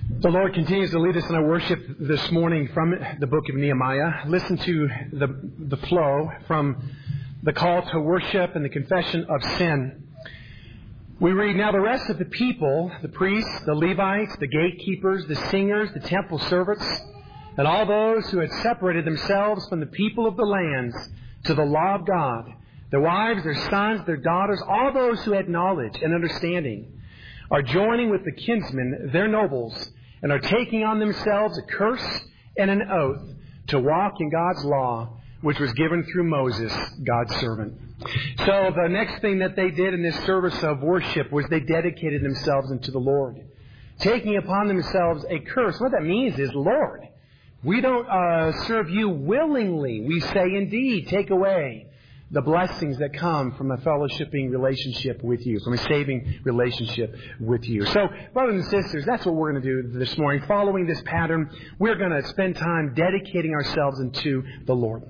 The Lord continues to lead us in our worship this morning from the book of Nehemiah. Listen to the flow from the call to worship and the confession of sin. We read, "Now the rest of the people, the priests, the Levites, the gatekeepers, the singers, the temple servants, and all those who had separated themselves from the people of the lands to the law of God, their wives, their sons, their daughters, all those who had knowledge and understanding, are joining with the kinsmen, their nobles, and are taking on themselves a curse and an oath to walk in God's law, which was given through Moses, God's servant." So the next thing that they did in this service of worship was they dedicated themselves unto the Lord, taking upon themselves a curse. What that means is, Lord, we don't serve you willingly. We say, indeed, take away the blessings that come from a fellowshipping relationship with you, from a saving relationship with you. So, brothers and sisters, that's what we're going to do this morning. Following this pattern, we're going to spend time dedicating ourselves unto the Lord.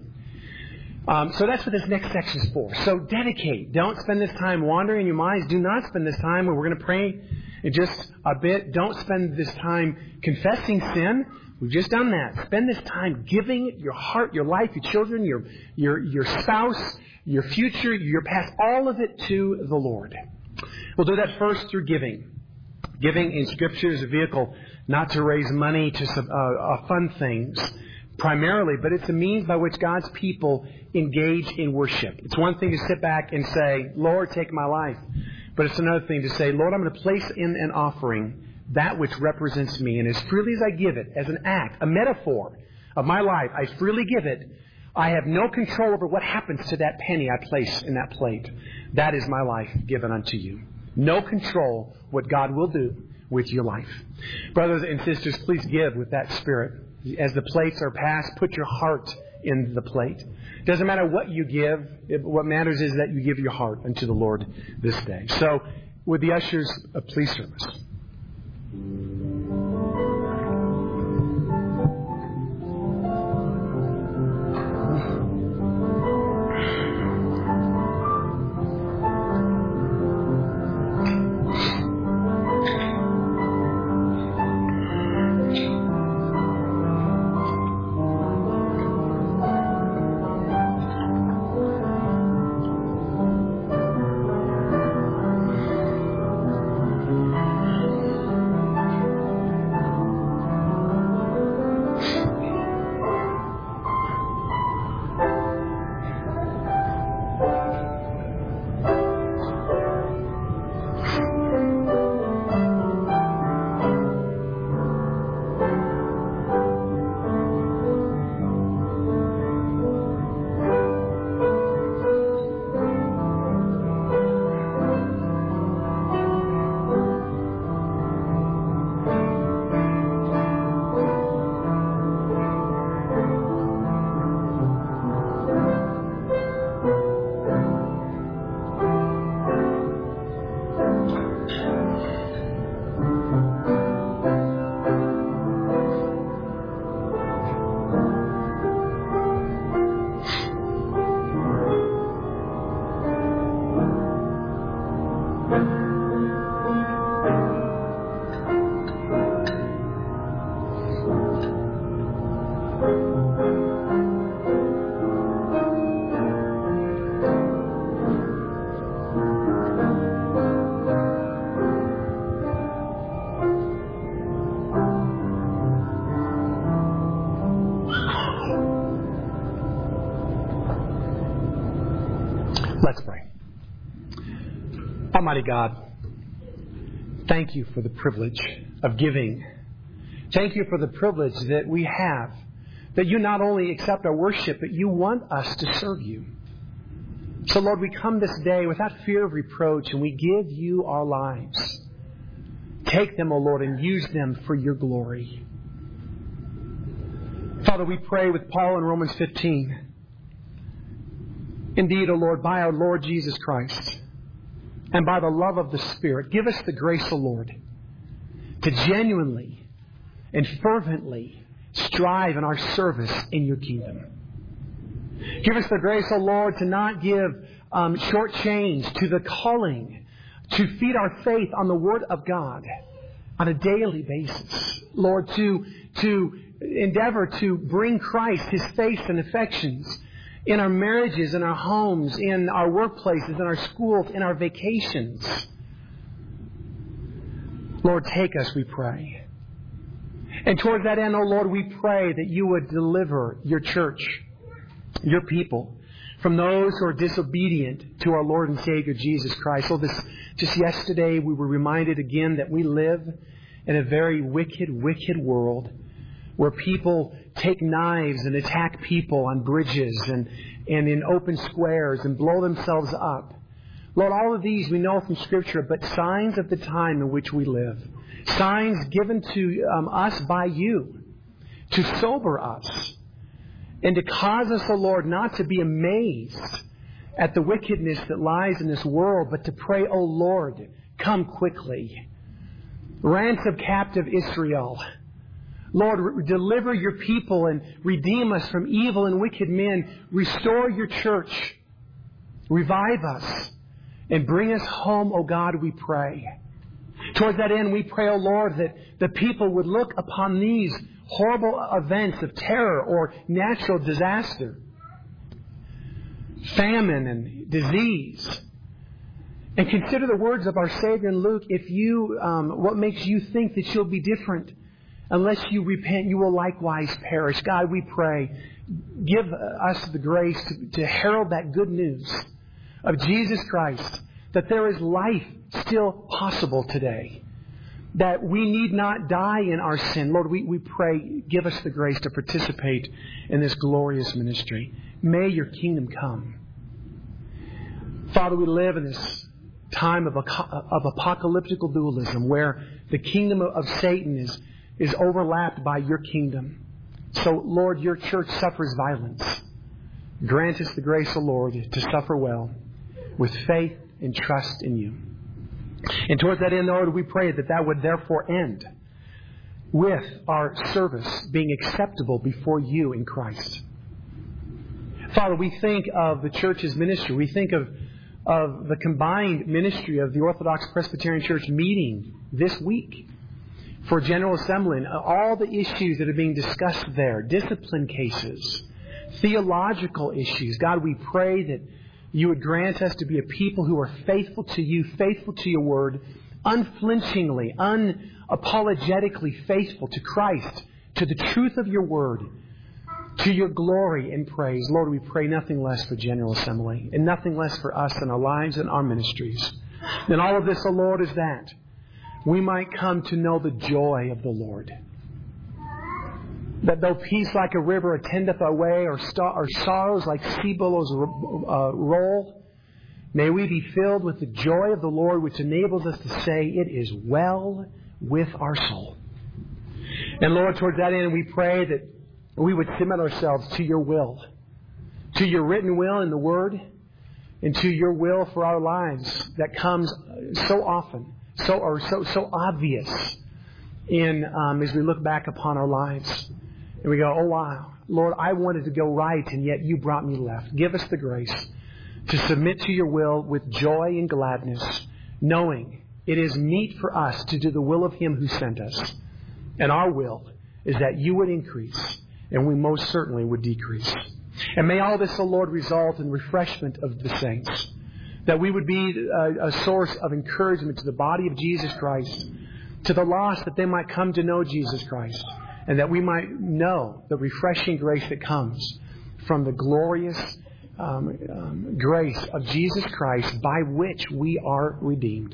So that's what this next section is for. So dedicate. Don't spend this time wandering in your minds. Do not spend this time where we're going to pray in just a bit. Don't spend this time confessing sin. We've just done that. Spend this time giving your heart, your life, your children, your spouse, your future, your past, all of it to the Lord. We'll do that first through giving. Giving in Scripture is a vehicle not to raise money to fund things primarily, but it's a means by which God's people engage in worship. It's one thing to sit back and say, Lord, take my life. But it's another thing to say, Lord, I'm going to place in an offering that which represents me. And as freely as I give it, as an act, a metaphor of my life, I freely give it. I have no control over what happens to that penny I place in that plate. That is my life given unto you. No control what God will do with your life. Brothers and sisters, please give with that spirit. As the plates are passed, put your heart in the plate. Doesn't matter what you give. What matters is that you give your heart unto the Lord this day. So, would the ushers please serve us? Let's pray. Almighty God, thank you for the privilege of giving. Thank you for the privilege that we have, that you not only accept our worship, but you want us to serve you. So, Lord, we come this day without fear of reproach, and we give you our lives. Take them, O Lord, and use them for your glory. Father, we pray with Paul in Romans 15. Indeed, O Lord, by our Lord Jesus Christ and by the love of the Spirit, give us the grace, O Lord, to genuinely and fervently strive in our service in your kingdom. Give us the grace, O Lord, to not give short change to the calling, to feed our faith on the Word of God, on a daily basis. Lord, to endeavor to bring Christ, His face and affections in our marriages, in our homes, in our workplaces, in our schools, in our vacations. Lord, take us, we pray. And toward that end, Lord, we pray that You would deliver Your church, Your people, from those who are disobedient to our Lord and Savior Jesus Christ. Lord, just yesterday we were reminded again that we live in a very wicked, wicked world where people take knives and attack people on bridges and in open squares and blow themselves up. Lord, all of these we know from Scripture, but signs of the time in which we live. Signs given to us by You to sober us and to cause us, O Lord, not to be amazed at the wickedness that lies in this world, but to pray, O Lord, come quickly. Ransom captive Israel. Lord, deliver Your people and redeem us from evil and wicked men. Restore Your church. Revive us and bring us home, O God, we pray. Towards that end, we pray, O Lord, that the people would look upon these horrible events of terror or natural disaster, famine and disease, and consider the words of our Savior in Luke. If you, what makes you think that you'll be different? Unless you repent, you will likewise perish. God, we pray, give us the grace to herald that good news of Jesus Christ, that there is life still possible today, that we need not die in our sin. Lord, we pray, give us the grace to participate in this glorious ministry. May Your kingdom come. Father, we live in this time of apocalyptical dualism where the kingdom of Satan is overlapped by Your kingdom. So, Lord, Your church suffers violence. Grant us the grace, O Lord, to suffer well with faith and trust in You. And towards that end, Lord, we pray that would therefore end with our service being acceptable before You in Christ. Father, we think of the church's ministry. We think of the combined ministry of the Orthodox Presbyterian Church meeting this week for General Assembly and all the issues that are being discussed there, discipline cases, theological issues. God, we pray that You would grant us to be a people who are faithful to You, faithful to Your Word, unflinchingly, unapologetically faithful to Christ, to the truth of Your Word, to Your glory and praise. Lord, we pray nothing less for General Assembly and nothing less for us in our lives and our ministries. And all of this, O Lord, is that we might come to know the joy of the Lord. That though peace like a river attendeth our way, or sorrows like sea billows roll, may we be filled with the joy of the Lord, which enables us to say, it is well with our soul. And Lord, towards that end, we pray that we would submit ourselves to Your will, to Your written will in the Word, and to Your will for our lives that comes so often, so obvious in as we look back upon our lives. And we go, oh wow, Lord, I wanted to go right, and yet You brought me left. Give us the grace to submit to Your will with joy and gladness, knowing it is meet for us to do the will of Him who sent us. And our will is that You would increase, and we most certainly would decrease. And may all this, O Lord, result in refreshment of the saints, that we would be a source of encouragement to the body of Jesus Christ, to the lost, that they might come to know Jesus Christ, and that we might know the refreshing grace that comes from the glorious grace of Jesus Christ by which we are redeemed.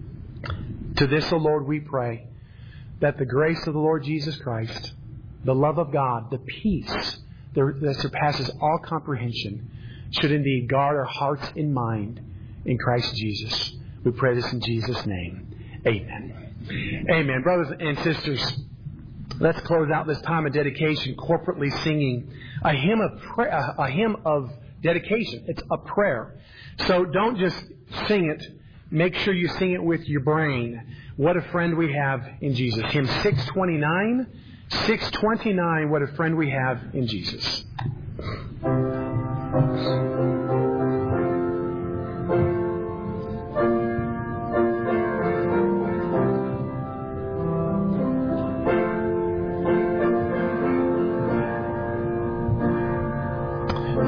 To this, O Lord, we pray that the grace of the Lord Jesus Christ, the love of God, the peace that surpasses all comprehension should indeed guard our hearts and mind in Christ Jesus. We pray this in Jesus' name. Amen. Amen. Brothers and sisters, let's close out this time of dedication corporately singing a hymn of dedication. It's a prayer. So don't just sing it. Make sure you sing it with your brain. What a friend we have in Jesus. Hymn 629. 629, what a friend we have in Jesus.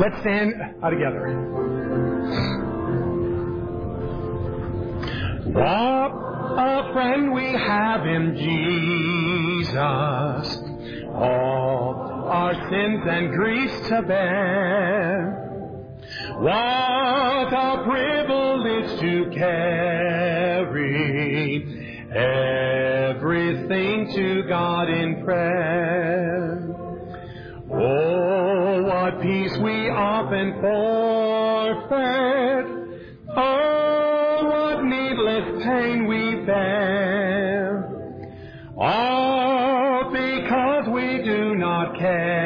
Let's stand together. What a friend we have in Jesus, all our sins and griefs to bear. What a privilege to carry everything to God in prayer. Oh, what peace we often forfeit. Oh, what needless pain we bear. All because we do not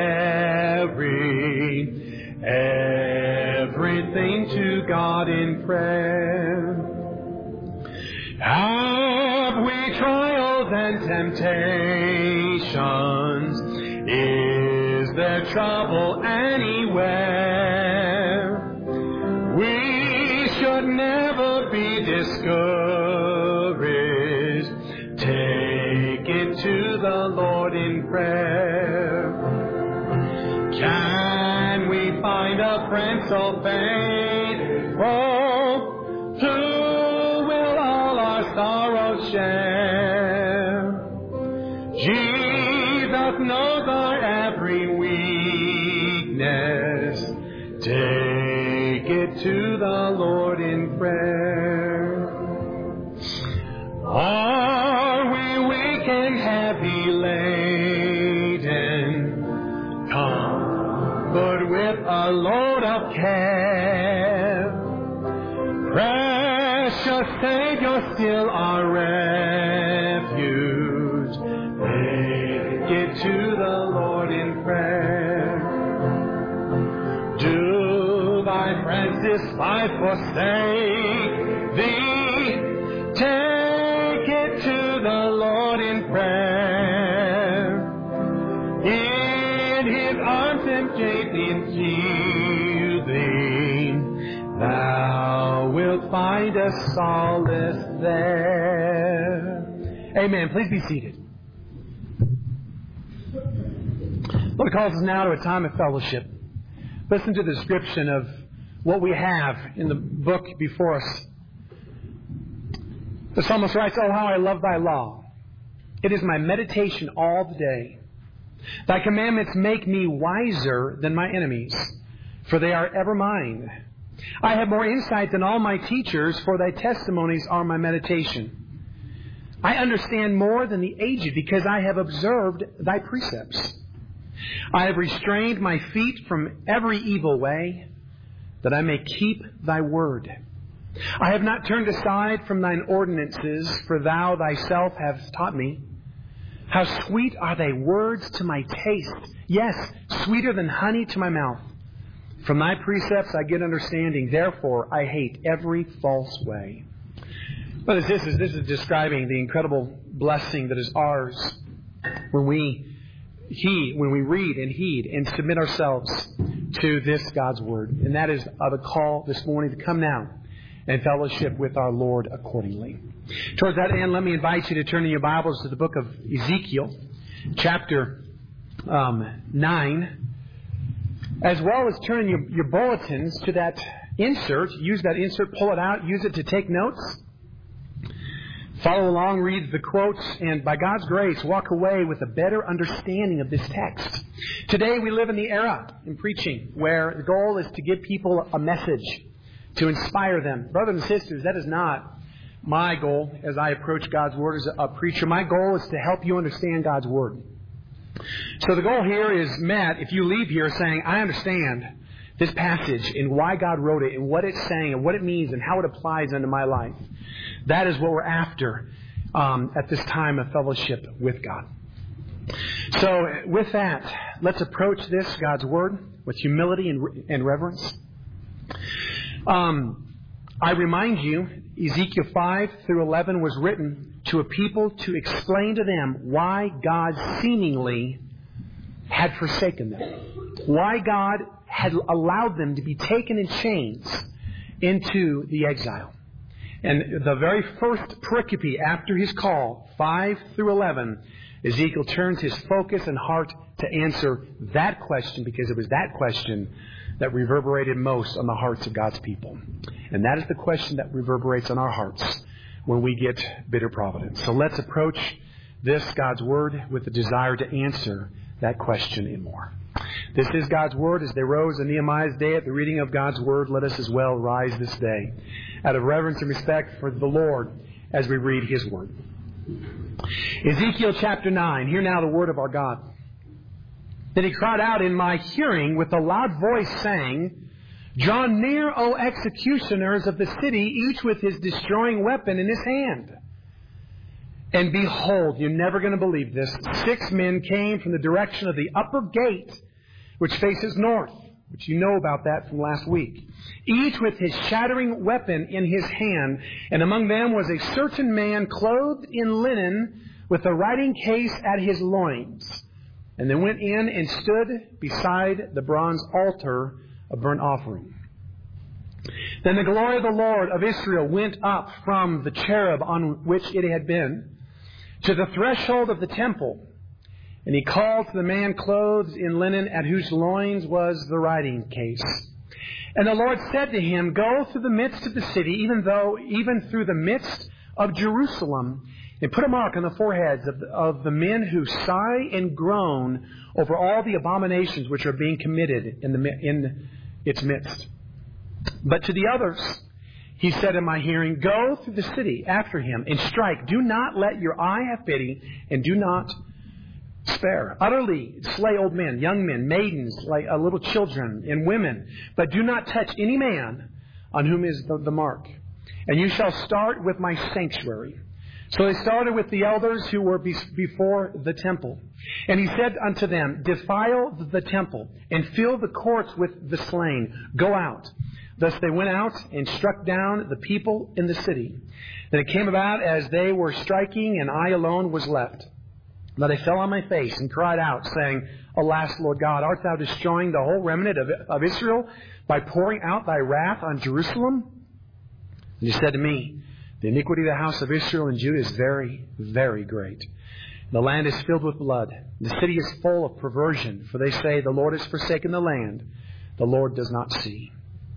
carry everything to God in prayer. Have we trials and temptations? Is there trouble anywhere? We should never be discouraged. Take it to the Lord in prayer. Can we find a friend so faithful who will all our sorrows share? Jesus knows our every weakness. Take it to the Lord in prayer. Are we weak and heavy laden? Come, but with a load of care. Precious Savior, still our refuge. Take it to the Lord in prayer. Do thy friends despise, forsake thee? Take it to the Lord in prayer. In His arms embrace in shielding, thou wilt find a solace there. Amen. Please be seated. Lord calls us now to a time of fellowship. Listen to the description of what we have in the book before us. The psalmist writes, "Oh, how I love thy law. It is my meditation all the day. Thy commandments make me wiser than my enemies, for they are ever mine. I have more insight than all my teachers, for thy testimonies are my meditation. I understand more than the aged, because I have observed thy precepts. I have restrained my feet from every evil way, that I may keep thy word. I have not turned aside from thine ordinances, for thou thyself hast taught me. How sweet are thy words to my taste, yes, sweeter than honey to my mouth. From thy precepts I get understanding, therefore I hate every false way." Well, this is describing the incredible blessing that is ours when we read and heed and submit ourselves to this God's Word. And that is the call this morning to come now and fellowship with our Lord accordingly. Towards that end, let me invite you to turn in your Bibles to the book of Ezekiel, chapter 9, as well as turn your bulletins to that insert. Use that insert, pull it out, use it to take notes. Follow along, read the quotes, and by God's grace, walk away with a better understanding of this text. Today we live in the era in preaching where the goal is to give people a message, to inspire them. Brothers and sisters, that is not my goal as I approach God's Word as a preacher. My goal is to help you understand God's Word. So the goal here is met if you leave here saying, I understand this passage and why God wrote it and what it's saying and what it means and how it applies into my life. That is what we're after at this time of fellowship with God. So with that, let's approach this, God's Word, with humility and reverence. I remind you, Ezekiel 5 through 11 was written to a people to explain to them why God seemingly had forsaken them. Why God had allowed them to be taken in chains into the exile. And the very first pericope after his call, 5 through 11, Ezekiel turns his focus and heart to answer that question, because it was that question that reverberated most on the hearts of God's people? And that is the question that reverberates on our hearts when we get bitter providence. So let's approach this, God's Word, with the desire to answer that question and more. This is God's Word. As they rose on Nehemiah's day at the reading of God's Word, let us as well rise this day out of reverence and respect for the Lord as we read His Word. Ezekiel chapter 9. Hear now the Word of our God. Then he cried out in my hearing with a loud voice, saying, Draw near, O executioners of the city, each with his destroying weapon in his hand. And behold, you're never going to believe this, 6 men came from the direction of the upper gate, which faces north, which you know about that from last week, each with his shattering weapon in his hand. And among them was a certain man clothed in linen, with a writing case at his loins. And they went in and stood beside the bronze altar of burnt offering. Then the glory of the Lord of Israel went up from the cherub on which it had been to the threshold of the temple. And he called to the man clothed in linen, at whose loins was the writing case. And the Lord said to him, Go through the midst of the city, even through the midst of Jerusalem, and put a mark on the foreheads of the men who sigh and groan over all the abominations which are being committed in its midst. But to the others he said in my hearing, Go through the city after him and strike. Do not let your eye have pity, and do not spare. Utterly slay old men, young men, maidens, like little children, and women. But do not touch any man on whom is the mark. And you shall start with my sanctuary. So they started with the elders who were before the temple. And he said unto them, Defile the temple, and fill the courts with the slain. Go out. Thus they went out and struck down the people in the city. Then it came about as they were striking, and I alone was left. But I fell on my face and cried out, saying, Alas, Lord God, art thou destroying the whole remnant of Israel by pouring out thy wrath on Jerusalem? And he said to me, The iniquity of the house of Israel and Judah is very, very great. The land is filled with blood. The city is full of perversion, for they say, The Lord has forsaken the land. The Lord does not see.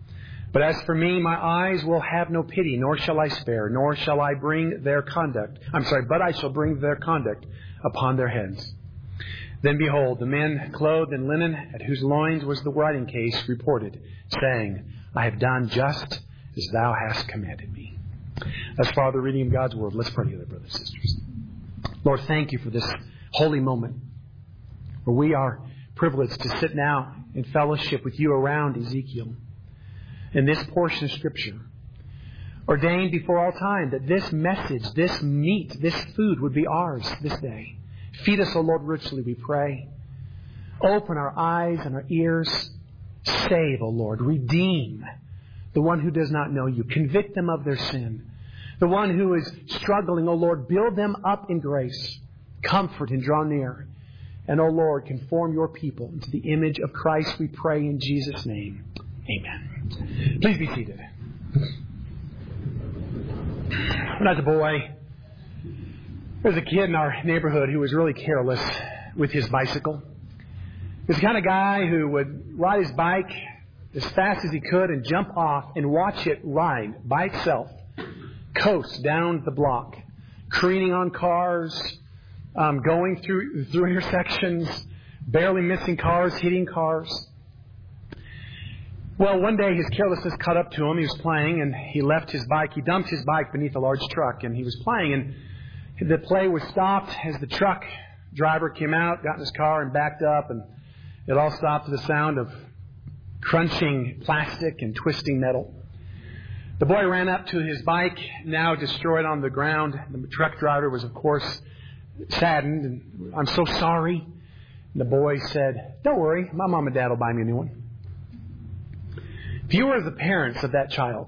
But as for me, my eyes will have no pity, nor shall I spare, nor shall I bring their conduct. But I shall bring their conduct upon their heads. Then behold, the men clothed in linen, at whose loins was the writing case, reported, saying, I have done just as thou hast commanded me. As far as the reading of God's Word, let's pray together, brothers and sisters. Lord, thank you for this holy moment where we are privileged to sit now in fellowship with you around Ezekiel. In this portion of Scripture, ordained before all time that this message, this meat, this food would be ours this day. Feed us, O Lord, richly, we pray. Open our eyes and our ears. Save, O Lord. Redeem the one who does not know you. Convict them of their sin. The one who is struggling, O Lord, build them up in grace. Comfort and draw near. And, O Lord, conform your people into the image of Christ, we pray in Jesus' name. Amen. Please be seated. When I was a boy, there was a kid in our neighborhood who was really careless with his bicycle. He was the kind of guy who would ride his bike as fast as he could and jump off and watch it ride by itself, coast down the block, careening on cars, going through intersections, barely missing cars, hitting cars. Well, one day his carelessness caught up to him. He was playing and he left his bike. He dumped his bike beneath a large truck and he was playing, and the play was stopped as the truck driver came out, got in his car and backed up, and it all stopped to the sound of crunching plastic and twisting metal. The boy ran up to his bike, now destroyed on the ground. The truck driver was, of course, saddened, and I'm so sorry. And the boy said, Don't worry, my mom and dad will buy me a new one. If you were the parents of that child,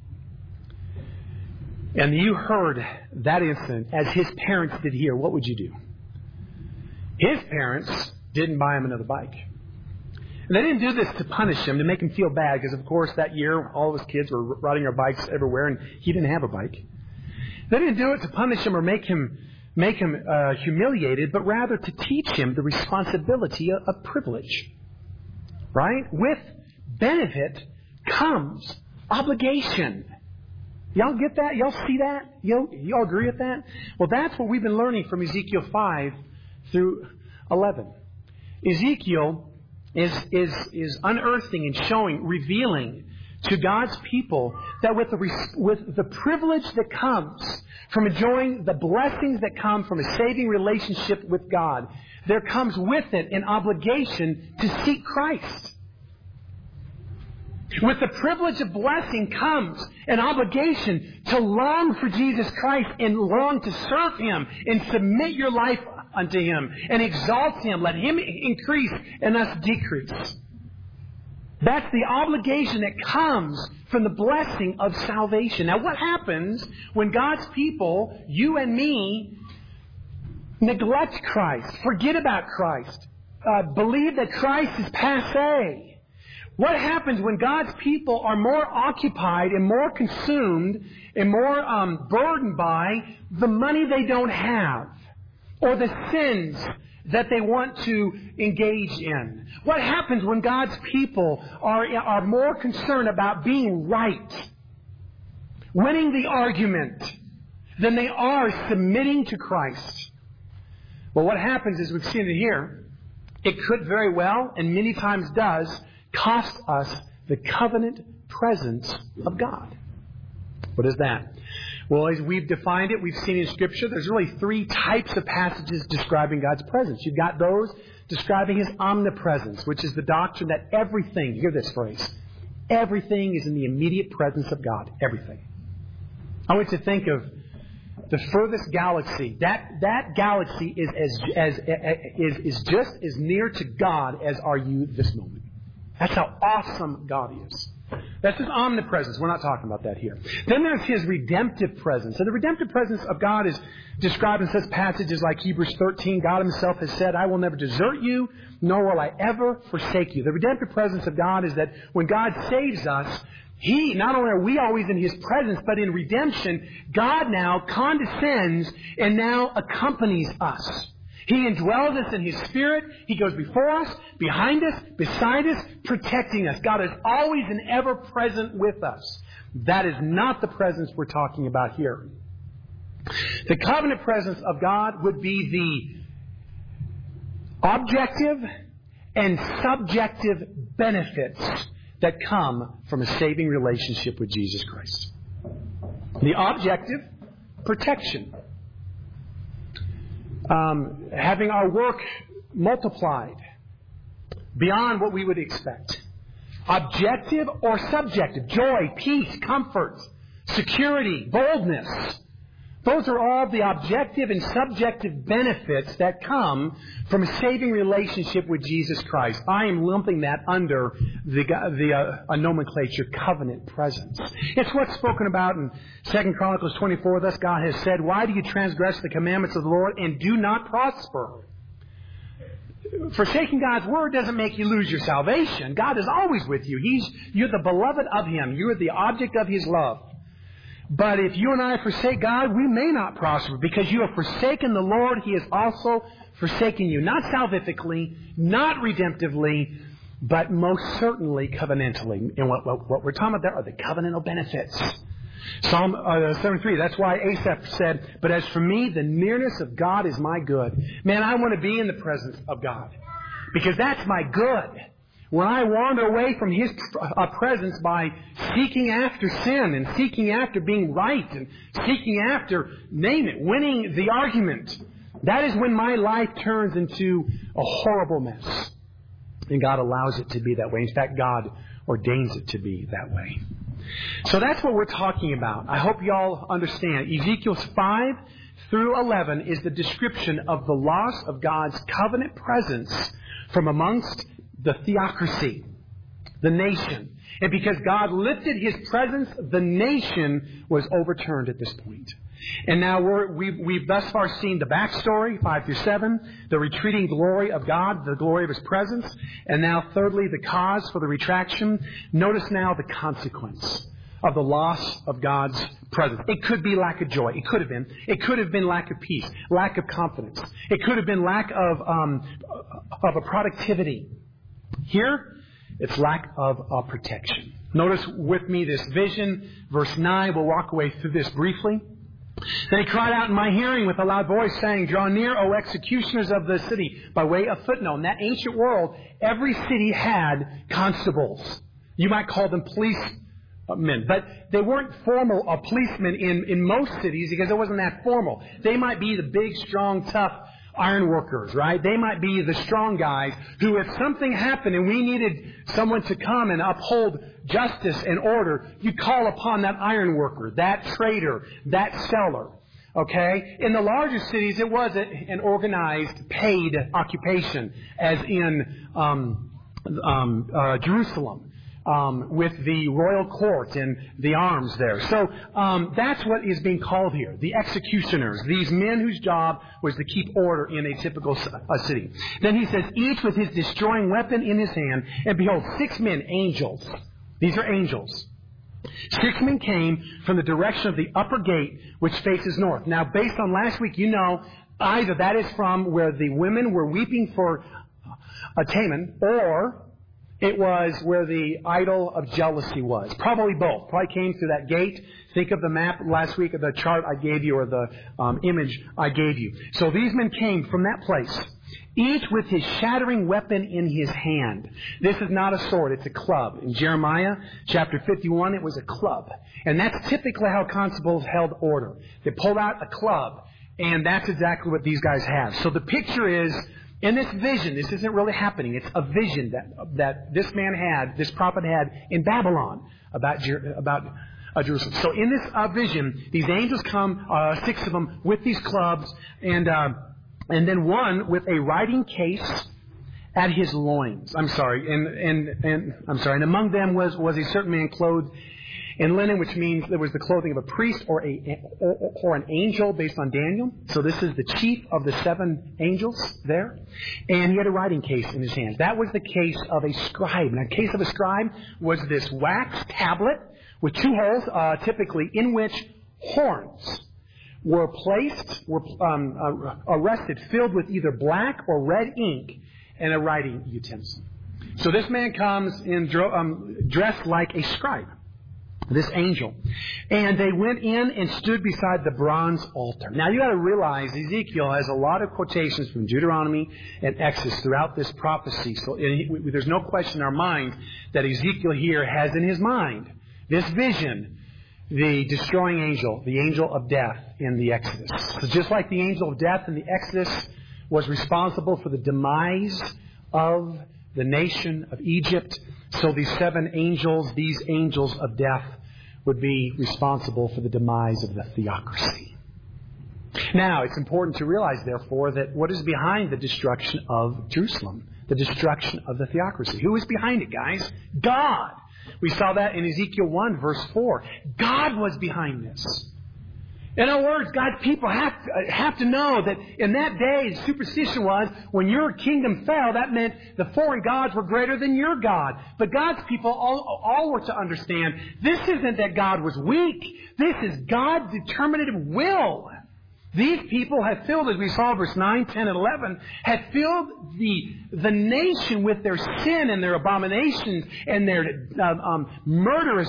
and you heard that incident as his parents did here, what would you do? His parents didn't buy him another bike. And they didn't do this to punish him, to make him feel bad, because, of course, that year all of his kids were riding their bikes everywhere, and he didn't have a bike. They didn't do it to punish him or make him humiliated, but rather to teach him the responsibility of privilege. Right? With benefit comes obligation. Y'all get that? Y'all see that? Y'all agree with that? Well, that's what we've been learning from Ezekiel 5 through 11. Ezekiel is unearthing and showing, revealing to God's people that with the privilege that comes from enjoying the blessings that come from a saving relationship with God, there comes with it an obligation to seek Christ. With the privilege of blessing comes an obligation to long for Jesus Christ and long to serve Him and submit your life unto Him and exalt Him. Let Him increase and us decrease. That's the obligation that comes from the blessing of salvation. Now, what happens when God's people, you and me, neglect Christ, forget about Christ, believe that Christ is passé? What happens when God's people are more occupied and more consumed and more burdened by the money they don't have or the sins that they want to engage in? What happens when God's people are more concerned about being right, winning the argument, than they are submitting to Christ? Well, what happens is, we've seen it here, it could very well, and many times does, cost us the covenant presence of God. What is that? Well, as we've defined it, we've seen in Scripture, there's really three types of passages describing God's presence. You've got those describing His omnipresence, which is the doctrine that everything, hear this phrase, everything is in the immediate presence of God. Everything. I want you to think of the furthest galaxy. That galaxy is just as near to God as are you this moment. That's how awesome God is. That's His omnipresence. We're not talking about that here. Then there's His redemptive presence. And the redemptive presence of God is described in such passages like Hebrews 13. God Himself has said, I will never desert you, nor will I ever forsake you. The redemptive presence of God is that when God saves us, He, not only are we always in His presence, but in redemption, God now condescends and now accompanies us. He indwells us in His Spirit. He goes before us, behind us, beside us, protecting us. God is always and ever present with us. That is not the presence we're talking about here. The covenant presence of God would be the objective and subjective benefits that come from a saving relationship with Jesus Christ. The objective, protection. Having our work multiplied beyond what we would expect. Objective or subjective. Joy, peace, comfort, security, boldness. Those are all the objective and subjective benefits that come from a saving relationship with Jesus Christ. I am lumping that under the nomenclature, covenant presence. It's what's spoken about in 2 Chronicles 24. Thus God has said, why do you transgress the commandments of the Lord and do not prosper? Forsaking God's word doesn't make you lose your salvation. God is always with you. You're the beloved of Him. You're the object of His love. But if you and I forsake God, we may not prosper, because you have forsaken the Lord. He has also forsaken you. Not salvifically, not redemptively, but most certainly covenantally. And what we're talking about there are the covenantal benefits. Psalm 73, that's why Asaph said, but as for me, the nearness of God is my good. Man, I want to be in the presence of God, because that's my good. When I wander away from His presence by seeking after sin and seeking after being right and seeking after, name it, winning the argument, that is when my life turns into a horrible mess. And God allows it to be that way. In fact, God ordains it to be that way. So that's what we're talking about. I hope you all understand. Ezekiel 5 through 11 is the description of the loss of God's covenant presence from amongst the theocracy, the nation. And because God lifted His presence, the nation was overturned at this point. And now we've thus far seen the backstory, 5 through 7, the retreating glory of God, the glory of His presence, and now thirdly, the cause for the retraction. Notice now the consequence of the loss of God's presence. It could be lack of joy. It could have been. It could have been lack of peace, lack of confidence. It could have been lack of a productivity. Here, It's lack of protection. Notice with me this vision. Verse 9, we'll walk away through this briefly. Then he cried out in my hearing with a loud voice, saying, Draw near, O executioners of the city. By way of footnote, in that ancient world, every city had constables. You might call them policemen. But they weren't formal policemen in most cities because it wasn't that formal. They might be the big, strong, tough iron workers, right? They might be the strong guys who, if something happened and we needed someone to come and uphold justice and order, you'd call upon that iron worker, that trader, that seller. Okay? In the larger cities, it was an organized, paid occupation, as in Jerusalem. With the royal court and the arms there. So that's what is being called here. The executioners. These men whose job was to keep order in a typical city. Then he says, each with his destroying weapon in his hand. And behold, 6 men, angels. These are angels. 6 men came from the direction of the upper gate, which faces north. Now, based on last week, you know, either that is from where the women were weeping for Tamar, or it was where the idol of jealousy was. Probably both. Probably came through that gate. Think of the map last week of the chart I gave you, or the image I gave you. So these men came from that place, each with his shattering weapon in his hand. This is not a sword, it's a club. In Jeremiah chapter 51, it was a club. And that's typically how constables held order. They pulled out a club, and that's exactly what these guys have. So the picture is, in this vision, this isn't really happening. It's a vision that this man had, this prophet had in Babylon about Jerusalem. So in this vision, these angels come, 6 of them, with these clubs, and then one with a writing case at his loins. And among them was a certain man clothed in linen, which means there was the clothing of a priest or an angel, based on Daniel. So this is the chief of the 7 angels there. And he had a writing case in his hands. That was the case of a scribe. And the case of a scribe was this wax tablet with 2 holes, typically, in which horns were placed, arrested, filled with either black or red ink, and a writing utensil. So this man comes in dressed like a scribe. This angel. And they went in and stood beside the bronze altar. Now you got to realize Ezekiel has a lot of quotations from Deuteronomy and Exodus throughout this prophecy. So there's no question in our mind that Ezekiel here has in his mind this vision, the destroying angel, the angel of death in the Exodus. So just like the angel of death in the Exodus was responsible for the demise of the nation of Egypt, so these 7 angels, these angels of death, would be responsible for the demise of the theocracy. Now, it's important to realize, therefore, that what is behind the destruction of Jerusalem, the destruction of the theocracy? Who is behind it, guys? God. We saw that in Ezekiel 1, verse 4. God was behind this. In other words, God's people have to know that in that day, the superstition was, when your kingdom fell, that meant the foreign gods were greater than your God. But God's people all were to understand, this isn't that God was weak. This is God's determinative will. These people have filled, as we saw verse 9, 10, and 11, have filled the nation with their sin and their abominations and their murderous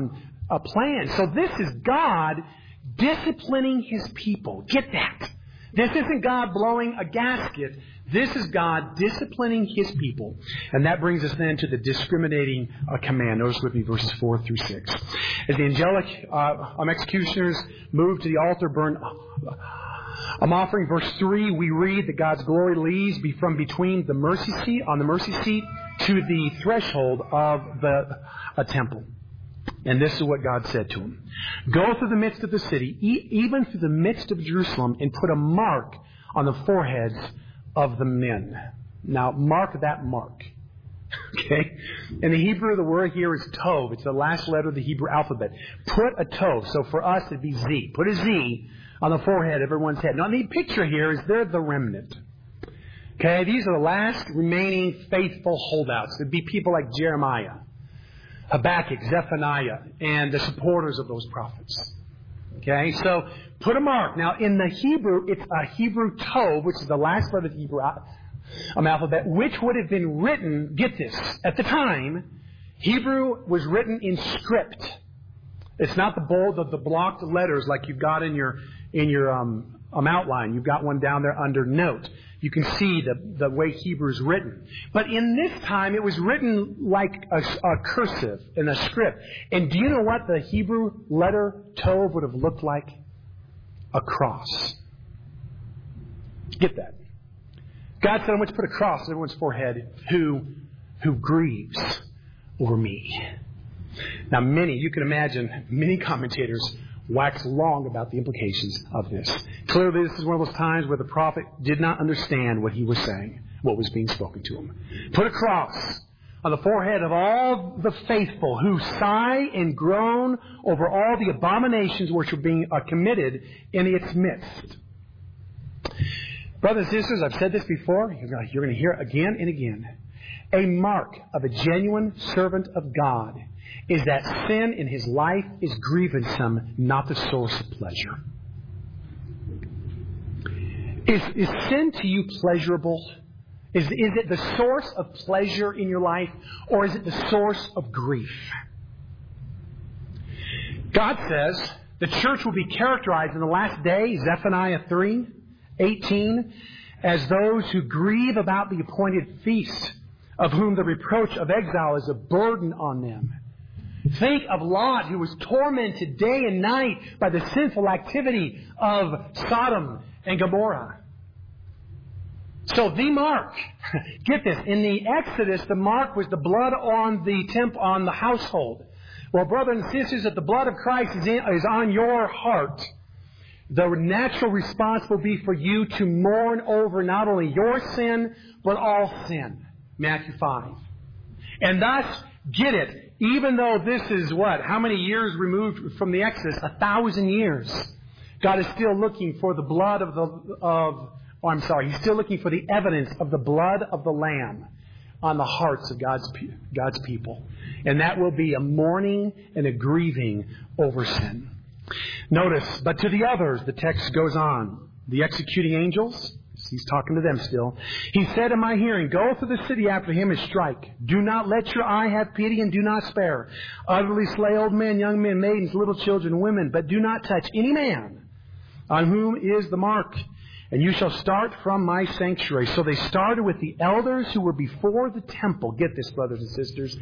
plans. So this is God disciplining His people. Get that. This isn't God blowing a gasket. This is God disciplining His people. And that brings us then to the discriminating command. Notice with me verses 4 through 6. As the angelic executioners move to the altar, burn offering, verse 3, we read that God's glory leads from between the mercy seat, on the mercy seat, to the threshold of the temple. And this is what God said to him. Go through the midst of the city, even through the midst of Jerusalem, and put a mark on the foreheads of the men. Now, mark that mark. Okay? In the Hebrew, the word here is tov. It's the last letter of the Hebrew alphabet. Put a tov. So for us, it'd be Z. Put a Z on the forehead of everyone's head. Now, the picture here is they're the remnant. Okay? These are the last remaining faithful holdouts. It'd be people like Jeremiah, Habakkuk, Zephaniah, and the supporters of those prophets. Okay, so put a mark. Now, in the Hebrew, it's a Hebrew tov, which is the last letter of the Hebrew alphabet, which would have been written, get this, at the time, Hebrew was written in script. It's not the bold of the blocked letters like you've got in your outline. You've got one down there under note. You can see the way Hebrew is written. But in this time, it was written like a cursive in a script. And do you know what the Hebrew letter Tov would have looked like? A cross. Get that. God said, I'm going to put a cross on everyone's forehead who grieves over me. Now, you can imagine, many commentators wax long about the implications of this. Clearly, this is one of those times where the prophet did not understand what he was saying, what was being spoken to him. Put a cross on the forehead of all the faithful who sigh and groan over all the abominations which are being committed in its midst. Brothers and sisters, I've said this before. You're going to hear it again and again. A mark of a genuine servant of God is that sin in his life is grievous, not the source of pleasure. Is sin to you pleasurable? Is it the source of pleasure in your life, or is it the source of grief? God says the church will be characterized in the last day, Zephaniah 3:18, as those who grieve about the appointed feast, of whom the reproach of exile is a burden on them. Think of Lot, who was tormented day and night by the sinful activity of Sodom and Gomorrah. So the mark, get this, in the Exodus, the mark was the blood on the temple, on the household. Well, brothers and sisters, if the blood of Christ is on your heart, the natural response will be for you to mourn over not only your sin, but all sin. Matthew 5. And thus, get it, even though this is how many years removed from the Exodus? 1,000 years. God is still looking for the blood He's still looking for the evidence of the blood of the Lamb on the hearts of God's people. And that will be a mourning and a grieving over sin. Notice, but to the others, the text goes on. The executing angels, he's talking to them still. He said in my hearing, go through the city after him and strike. Do not let your eye have pity and do not spare. Utterly slay old men, young men, maidens, little children, women. But do not touch any man on whom is the mark. And you shall start from my sanctuary. So they started with the elders who were before the temple. Get this, brothers and sisters.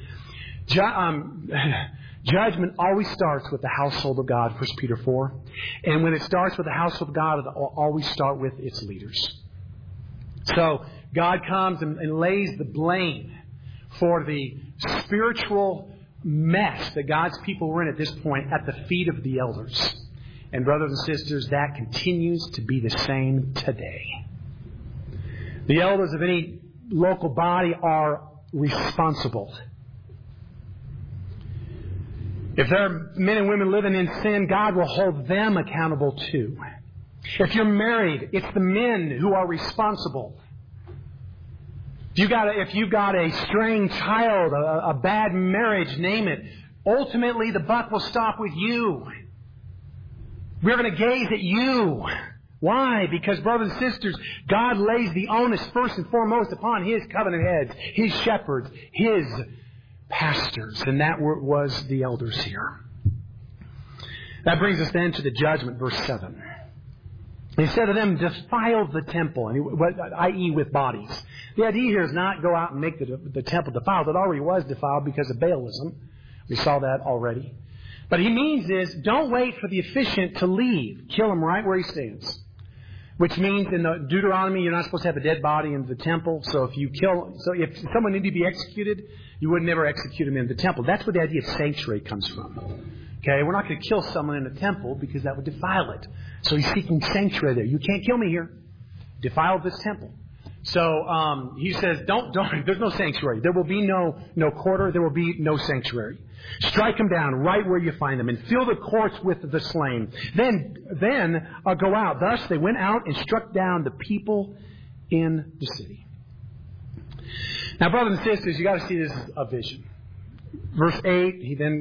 Judgment always starts with the household of God, 1 Peter 4. And when it starts with the household of God, it will always start with its leaders. So God comes and lays the blame for the spiritual mess that God's people were in at this point at the feet of the elders. And brothers and sisters, that continues to be the same today. The elders of any local body are responsible. If there are men and women living in sin, God will hold them accountable too. If you're married, it's the men who are responsible. If you've got a straying child, a bad marriage, name it, ultimately the buck will stop with you. We're going to gaze at you. Why? Because, brothers and sisters, God lays the onus first and foremost upon His covenant heads, His shepherds, His pastors. And that was the elders here. That brings us then to the judgment, verse 7. He said to them, defile the temple, i.e. with bodies. The idea here is not go out and make the temple defiled. It already was defiled because of Baalism. We saw that already. But he means is, don't wait for the efficient to leave. Kill him right where he stands. Which means in the Deuteronomy, you're not supposed to have a dead body in the temple. So if someone needed to be executed, you would never execute him in the temple. That's where the idea of sanctuary comes from. Okay, we're not going to kill someone in the temple because that would defile it. So he's seeking sanctuary there. You can't kill me here. Defile this temple. So he says, don't. There's no sanctuary. There will be no quarter. There will be no sanctuary. Strike them down right where you find them, and fill the courts with the slain. Then go out. Thus they went out and struck down the people in the city. Now, brothers and sisters, you got to see this as a vision. Verse 8,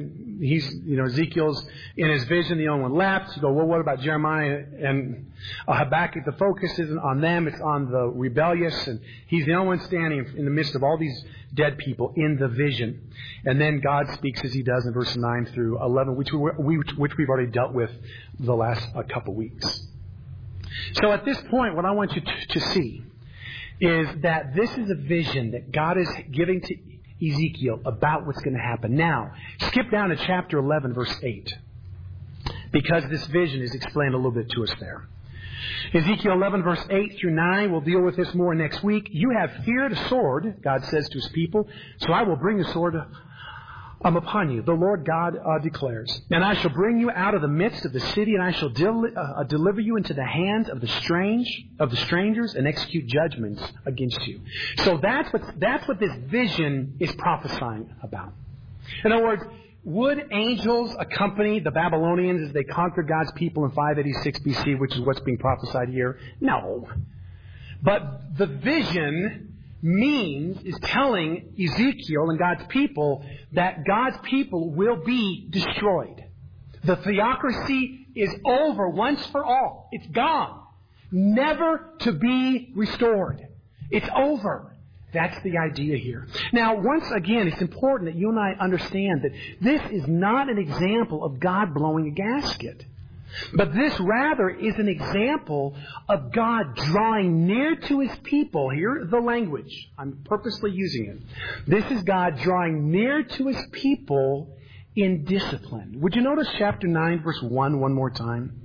Ezekiel's in his vision, the only one left. You go, well, what about Jeremiah and Habakkuk? The focus isn't on them, it's on the rebellious. And he's the only one standing in the midst of all these dead people in the vision. And then God speaks as he does in verse 9 through 11, which we've already dealt with the last couple weeks. So at this point, what I want you to see is that this is a vision that God is giving to Ezekiel about what's going to happen. Now, skip down to chapter 11, verse 8, because this vision is explained a little bit to us there. Ezekiel 11, verse 8 through 9, we'll deal with this more next week. You have feared a sword, God says to his people, so I will bring a sword upon you, the Lord God declares. And I shall bring you out of the midst of the city, and I shall deliver you into the hands of the strangers, and execute judgments against you. So that's what this vision is prophesying about. In other words, would angels accompany the Babylonians as they conquered God's people in 586 BC, which is what's being prophesied here? No. But the vision is telling Ezekiel and God's people that God's people will be destroyed. The theocracy is over once for all. It's gone. Never to be restored. It's over. That's the idea here. Now, once again, it's important that you and I understand that this is not an example of God blowing a gasket. But this rather is an example of God drawing near to his people. Hear the language. I'm purposely using it. This is God drawing near to his people in discipline. Would you notice chapter 9, verse 1 one more time?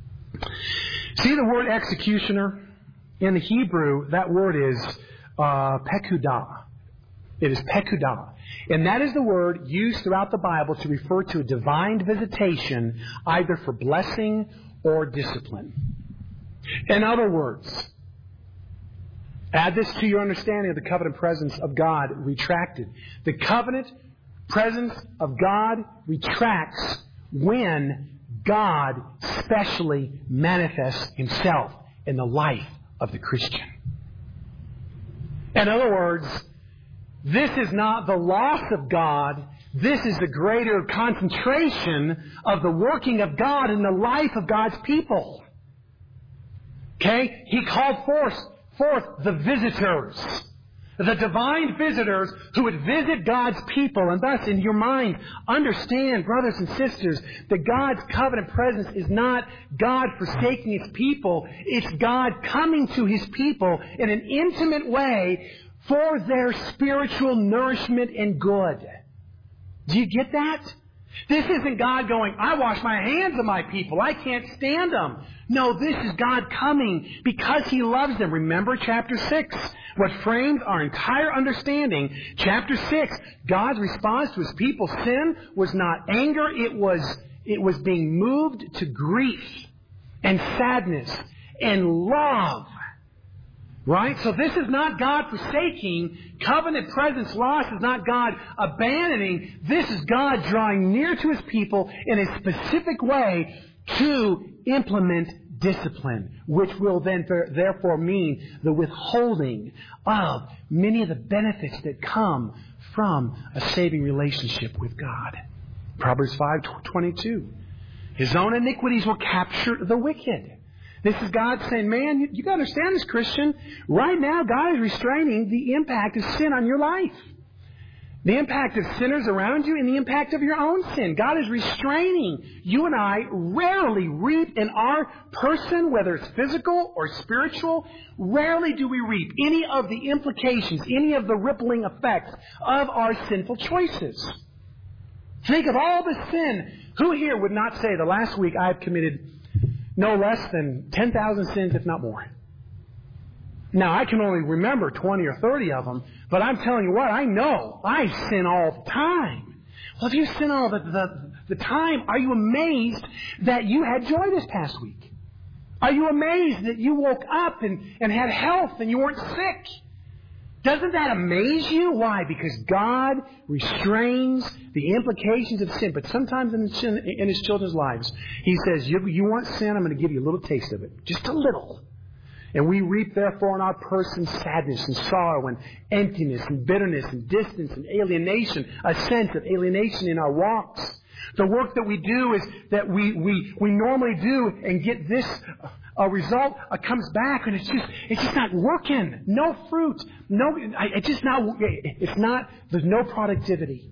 See the word executioner? In the Hebrew, that word is pekudah. It is pekudah. And that is the word used throughout the Bible to refer to a divine visitation, either for blessing or discipline. In other words, add this to your understanding of the covenant presence of God retracted. The covenant presence of God retracts when God specially manifests himself in the life of the Christian. In other words, this is not the loss of God. This is the greater concentration of the working of God in the life of God's people. Okay? He called forth the visitors. The divine visitors who would visit God's people. And thus, in your mind, understand, brothers and sisters, that God's covenant presence is not God forsaking his people. It's God coming to his people in an intimate way for their spiritual nourishment and good. Do you get that? This isn't God going, I wash my hands of my people. I can't stand them. No, this is God coming because he loves them. Remember chapter 6, what framed our entire understanding. Chapter 6, God's response to his people's sin was not anger. It was being moved to grief and sadness and love. Right? So this is not God forsaking. Covenant presence loss is not God abandoning. This is God drawing near to his people in a specific way to implement discipline, which will then therefore mean the withholding of many of the benefits that come from a saving relationship with God. Proverbs 5:22. His own iniquities will capture the wicked. This is God saying, man, you got to understand this, Christian. Right now, God is restraining the impact of sin on your life. The impact of sinners around you and the impact of your own sin. God is restraining. You and I rarely reap in our person, whether it's physical or spiritual, rarely do we reap any of the implications, any of the rippling effects of our sinful choices. Think of all the sin. Who here would not say the last week I've committed no less than 10,000 sins, if not more? Now, I can only remember 20 or 30 of them, but I'm telling you what, I know I sin all the time. Well, if you sin all the time, are you amazed that you had joy this past week? Are you amazed that you woke up and had health and you weren't sick? Doesn't that amaze you? Why? Because God restrains the implications of sin. But sometimes in his children's lives, he says, you want sin? I'm going to give you a little taste of it. Just a little. And we reap therefore in our person sadness and sorrow and emptiness and bitterness and distance and alienation, a sense of alienation in our walks. The work that we do is that we normally do and get this result comes back and it's just not working. No fruit. There's no productivity.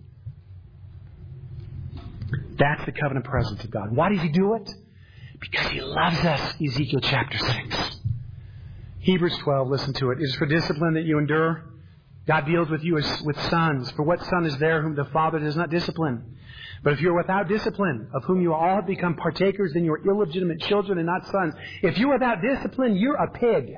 That's the covenant presence of God. Why does He do it? Because He loves us. Ezekiel chapter 6. Hebrews 12, listen to it. It is for discipline that you endure. God deals with you as with sons. For what son is there whom the Father does not discipline? But if you are without discipline, of whom you all have become partakers, then you are illegitimate children and not sons. If you're without discipline, you're a pig.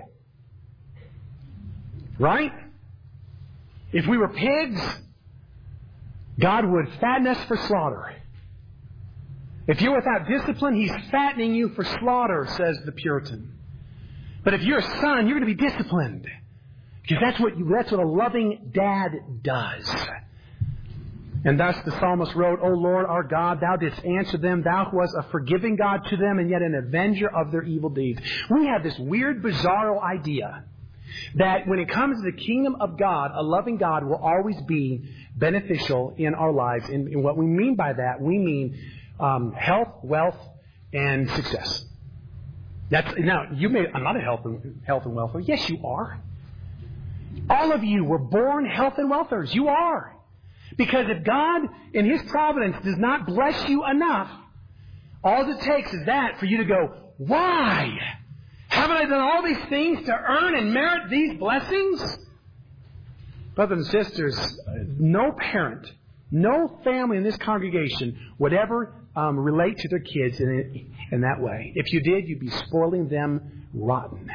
Right? If we were pigs, God would fatten us for slaughter. If you're without discipline, He's fattening you for slaughter, says the Puritan. But if you're a son, you're going to be disciplined. Because that's what a loving dad does. And thus the psalmist wrote, O Lord our God, Thou didst answer them. Thou wast a forgiving God to them, and yet an avenger of their evil deeds. We have this weird, bizarro idea that when it comes to the kingdom of God, a loving God will always be beneficial in our lives. And what we mean by that, we mean health, wealth, and success. I'm not a health and welfare. Yes, you are. All of you were born health and welfares. You are. Because if God, in His providence, does not bless you enough, all it takes is that for you to go, why? Haven't I done all these things to earn and merit these blessings? Brothers and sisters, no parent, no family in this congregation would ever relate to their kids in that way. If you did, you'd be spoiling them rotten.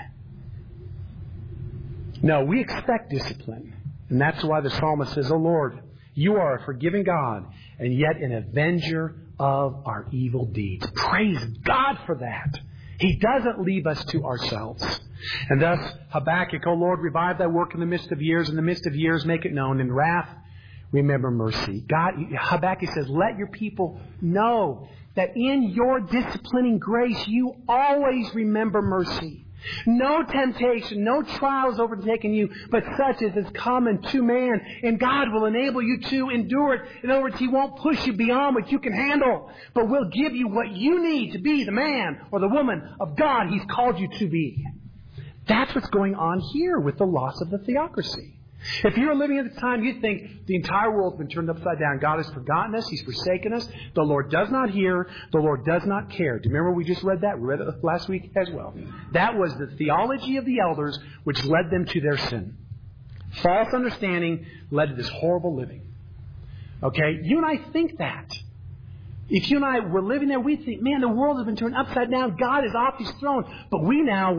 No, we expect discipline. And that's why the psalmist says, O Lord, You are a forgiving God, and yet an avenger of our evil deeds. Praise God for that. He doesn't leave us to ourselves. And thus, Habakkuk, O Lord, revive Thy work in the midst of years. In the midst of years, make it known. In wrath, remember mercy. God, Habakkuk says, let your people know that in your disciplining grace, you always remember mercy. No temptation, no trials overtaking you, but such as is common to man. And God will enable you to endure it. In other words, He won't push you beyond what you can handle, but will give you what you need to be the man or the woman of God He's called you to be. That's what's going on here with the loss of the theocracy. If you're living at the time, you think the entire world's been turned upside down. God has forgotten us. He's forsaken us. The Lord does not hear. The Lord does not care. Do you remember we just read that? We read it last week as well. That was the theology of the elders which led them to their sin. False understanding led to this horrible living. Okay? You and I think that. If you and I were living there, we think, man, the world has been turned upside down. God is off His throne. But we now,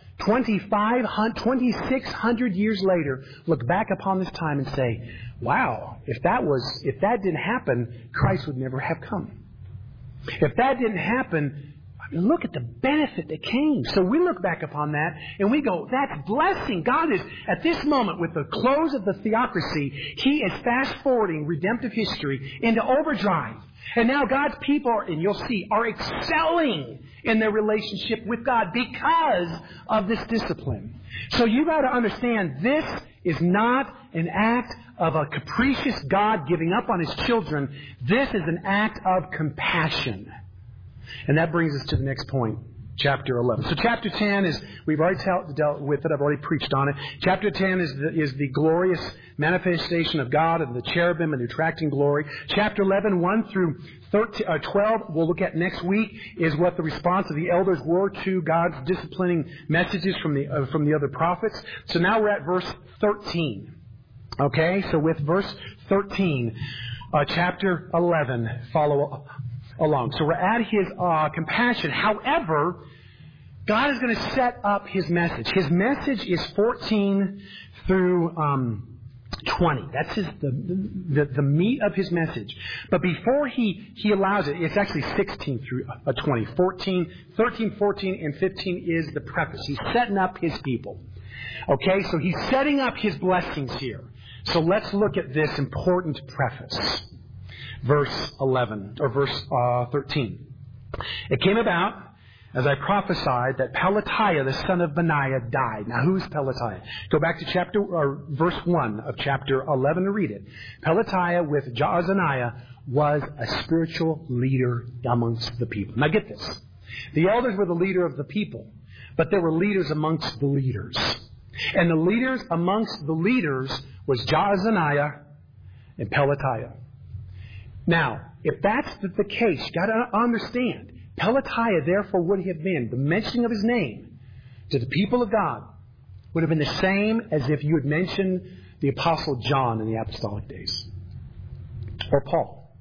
2,600 years later, look back upon this time and say, wow, if that didn't happen, Christ would never have come. If that didn't happen, look at the benefit that came. So we look back upon that and we go, that's blessing. God is, at this moment, with the close of the theocracy, He is fast forwarding redemptive history into overdrive. And now God's people, and you'll see, are excelling in their relationship with God because of this discipline. So you've got to understand, this is not an act of a capricious God giving up on His children. This is an act of compassion. And that brings us to the next point. Chapter 11. So chapter 10 is, we've already dealt with it. I've already preached on it. Chapter 10 is the glorious manifestation of God and the cherubim and the attracting glory. Chapter 11, 1 through 12, we'll look at next week, is what the response of the elders were to God's disciplining messages from the other prophets. So now we're at verse 13. Okay, so with verse 13, chapter 11, follow along. So we're at His compassion. However, God is going to set up His message. His message is 14 through 20. That's the meat of His message. But before He allows it, it's actually 16 through 20. 13, 14, and 15 is the preface. He's setting up His people. Okay, so He's setting up His blessings here. So let's look at this important preface. Verse 11, or verse 13. It came about as I prophesied that Pelatiah, the son of Benaiah, died. Now, who's Pelatiah? Go back to verse 1 of chapter 11 to read it. Pelatiah with Jaazaniah was a spiritual leader amongst the people. Now, get this. The elders were the leader of the people, but there were leaders amongst the leaders. And the leaders amongst the leaders was Jaazaniah and Pelatiah. Now, if that's the case, you've got to understand, Pelatiah, therefore, would have been, the mentioning of his name to the people of God would have been the same as if you had mentioned the Apostle John in the apostolic days. Or Paul.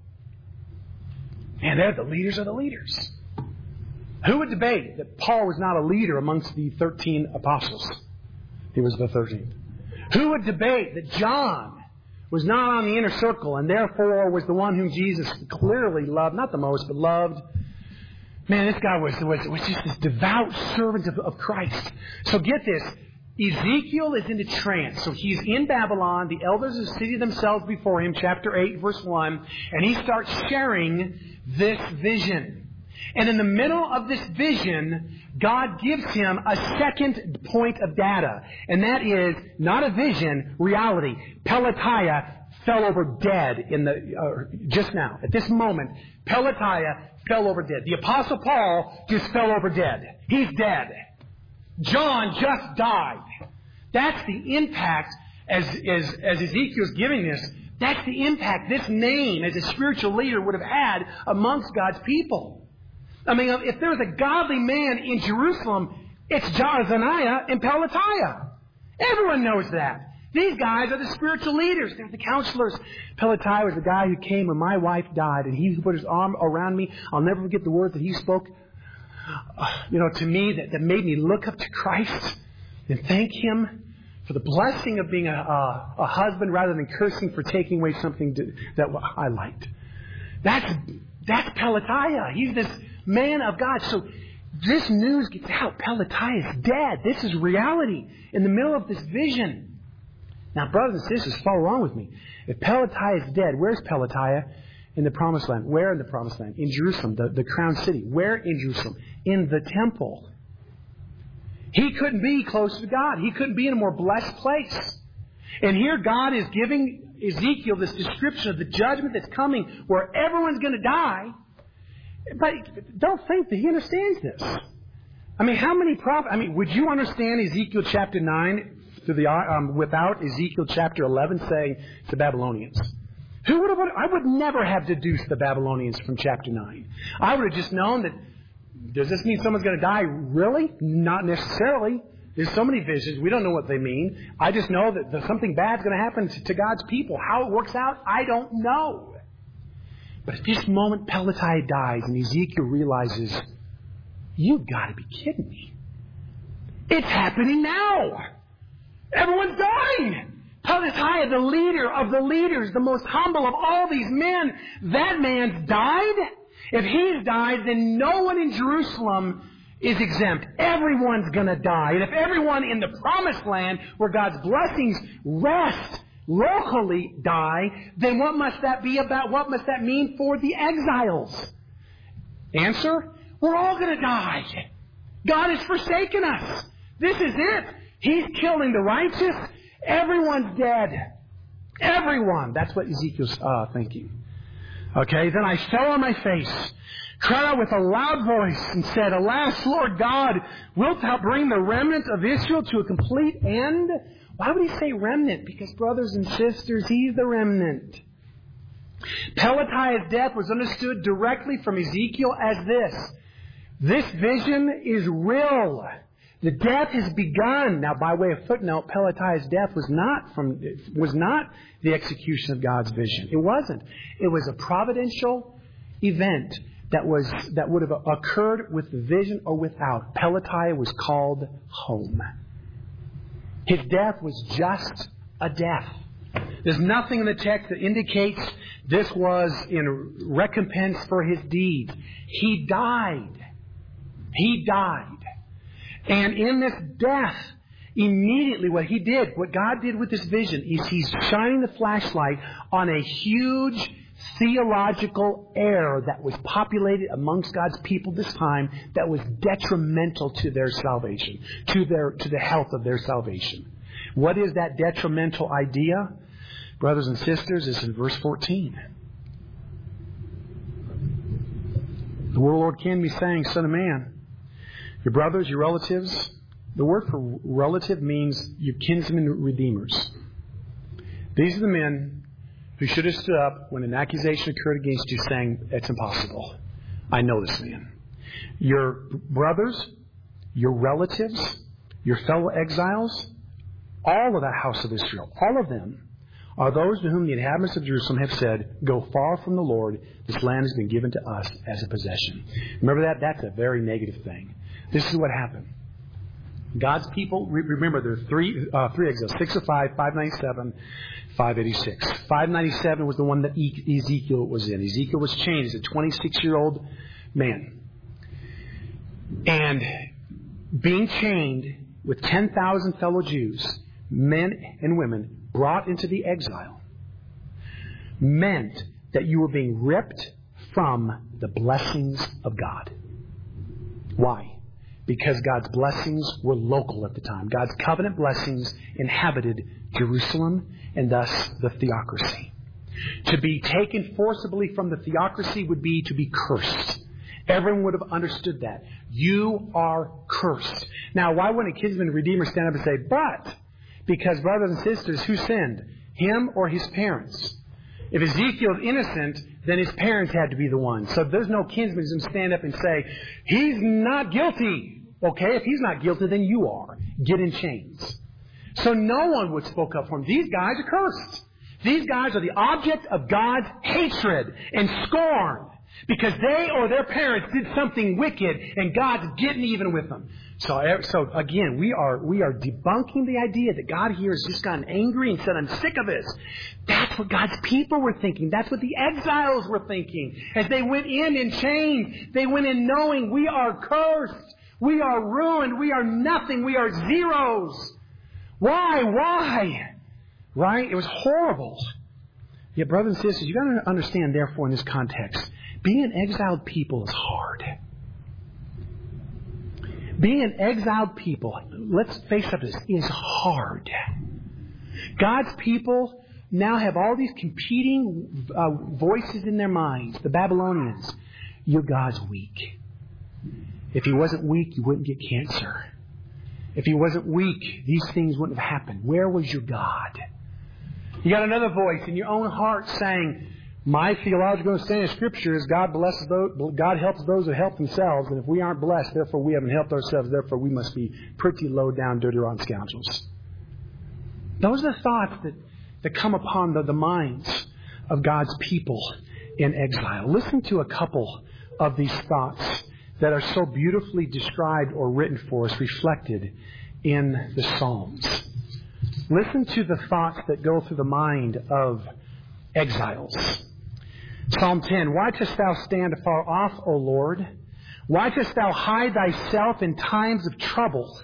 And they're the leaders of the leaders. Who would debate that Paul was not a leader amongst the 13 apostles? He was the 13th. Who would debate that John was not on the inner circle and therefore was the one whom Jesus clearly loved, not the most, but loved? Man, this guy was just this devout servant of Christ. So get this. Ezekiel is in a trance. So he's in Babylon. The elders have seated themselves before him, chapter 8, verse 1. And he starts sharing this vision. And in the middle of this vision, God gives him a second point of data. And that is not a vision, reality. Pelatiah fell over dead just now. At this moment, Pelatiah fell over dead. The Apostle Paul just fell over dead. He's dead. John just died. That's the impact, as Ezekiel's giving this, that's the impact this name as a spiritual leader would have had amongst God's people. I mean, if there was a godly man in Jerusalem, it's Jaazaniah and Pelatiah. Everyone knows that. These guys are the spiritual leaders. They're the counselors. Pelatiah was the guy who came when my wife died, and he put his arm around me. I'll never forget the words that he spoke, to me that made me look up to Christ and thank Him for the blessing of being a husband rather than cursing for taking away something that I liked. That's Pelatiah. He's this man of God. So this news gets out. Pelatiah is dead. This is reality in the middle of this vision. Now, brothers and sisters, follow along with me. If Pelatiah is dead, where's Pelatiah? In the Promised Land. Where in the Promised Land? In Jerusalem, the crown city. Where in Jerusalem? In the temple. He couldn't be closer to God. He couldn't be in a more blessed place. And here God is giving Ezekiel this description of the judgment that's coming where everyone's going to die. But don't think that he understands this. I mean, how many prophets... would you understand Ezekiel chapter 9 without Ezekiel chapter 11 saying the Babylonians? Who would have? I would never have deduced the Babylonians from chapter 9. I would have just known that. Does this mean someone's going to die? Really? Not necessarily. There's so many visions. We don't know what they mean. I just know that something bad's going to happen to God's people. How it works out, I don't know. But at this moment, Pelatiah dies, and Ezekiel realizes, you've got to be kidding me. It's happening now. Everyone's dying. Pelatiah, the leader of the leaders, the most humble of all these men, that man's died. If he's died, then no one in Jerusalem is exempt. Everyone's going to die. And if everyone in the Promised Land, where God's blessings rest, locally die, then what must that be about? What must that mean for the exiles? Answer, we're all going to die. God has forsaken us. This is it. He's killing the righteous. Everyone's dead. Everyone. That's what Ezekiel's thinking. Okay, then I fell on my face, cried out with a loud voice, and said, Alas, Lord God, wilt thou bring the remnant of Israel to a complete end? Why would he say remnant? Because, brothers and sisters, he's the remnant. Pelatiah's death was understood directly from Ezekiel as this. This vision is real. The death has begun. Now, by way of footnote, Pelatiah's death was not the execution of God's vision. It wasn't. It was a providential event that would have occurred with the vision or without. Pelatiah was called home. His death was just a death. There's nothing in the text that indicates this was in recompense for his deeds. He died. He died. And in this death, immediately what God did with this vision, is He's shining the flashlight on a huge theological error that was populated amongst God's people this time that was detrimental to their salvation, to the health of their salvation. What is that detrimental idea? Brothers and sisters, it's in verse 14. The Lord can be saying, Son of man, your brothers, your relatives. The word for relative means your kinsmen and redeemers. These are the men who should have stood up when an accusation occurred against you saying, it's impossible. I know this man. Your brothers, your relatives, your fellow exiles, all of the house of Israel, all of them are those to whom the inhabitants of Jerusalem have said, go far from the Lord. This land has been given to us as a possession. Remember that? That's a very negative thing. This is what happened. God's people, remember there are three exiles, 605, 597, 586. 597 was the one that Ezekiel was in. Ezekiel was chained as a 26-year-old man. And being chained with 10,000 fellow Jews, men and women, brought into the exile, meant that you were being ripped from the blessings of God. Why? Because God's blessings were local at the time. God's covenant blessings inhabited Jerusalem and thus the theocracy. To be taken forcibly from the theocracy would be to be cursed. Everyone would have understood that. You are cursed. Now, why wouldn't a kinsman redeemer stand up and say, but, because brothers and sisters, who sinned? Him or his parents? If Ezekiel is innocent, then his parents had to be the ones. So there's no kinsman who's going to stand up and say, he's not guilty. Okay, if he's not guilty, then you are. Get in chains. So no one would spoke up for him. These guys are cursed. These guys are the object of God's hatred and scorn because they or their parents did something wicked and God's getting even with them. So again, we are debunking the idea that God here has just gotten angry and said, I'm sick of this. That's what God's people were thinking. That's what the exiles were thinking. As they went in chains, they went in knowing we are cursed. We are ruined. We are nothing. We are zeros. Why? Right? It was horrible. Yet, brothers and sisters, you've got to understand, therefore, in this context, being an exiled people is hard. Being an exiled people, let's face up to this, is hard. God's people now have all these competing voices in their minds. The Babylonians, your God's weak. If he wasn't weak, you wouldn't get cancer. If he wasn't weak, these things wouldn't have happened. Where was your God? You got another voice in your own heart saying, my theological understanding of Scripture is God helps those that help themselves, and if we aren't blessed, therefore we haven't helped ourselves, therefore we must be pretty low down, dirty, rotten scoundrels. Those are the thoughts that come upon the minds of God's people in exile. Listen to a couple of these thoughts that are so beautifully described or written for us, reflected in the Psalms. Listen to the thoughts that go through the mind of exiles. Psalm 10, why dost thou stand afar off, O Lord? Why dost thou hide thyself in times of trouble?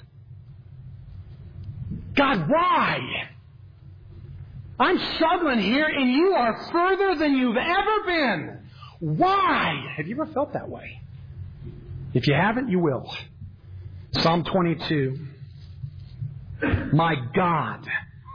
God, why? I'm struggling here and you are further than you've ever been. Why? Have you ever felt that way? If you haven't, you will. Psalm 22. My God,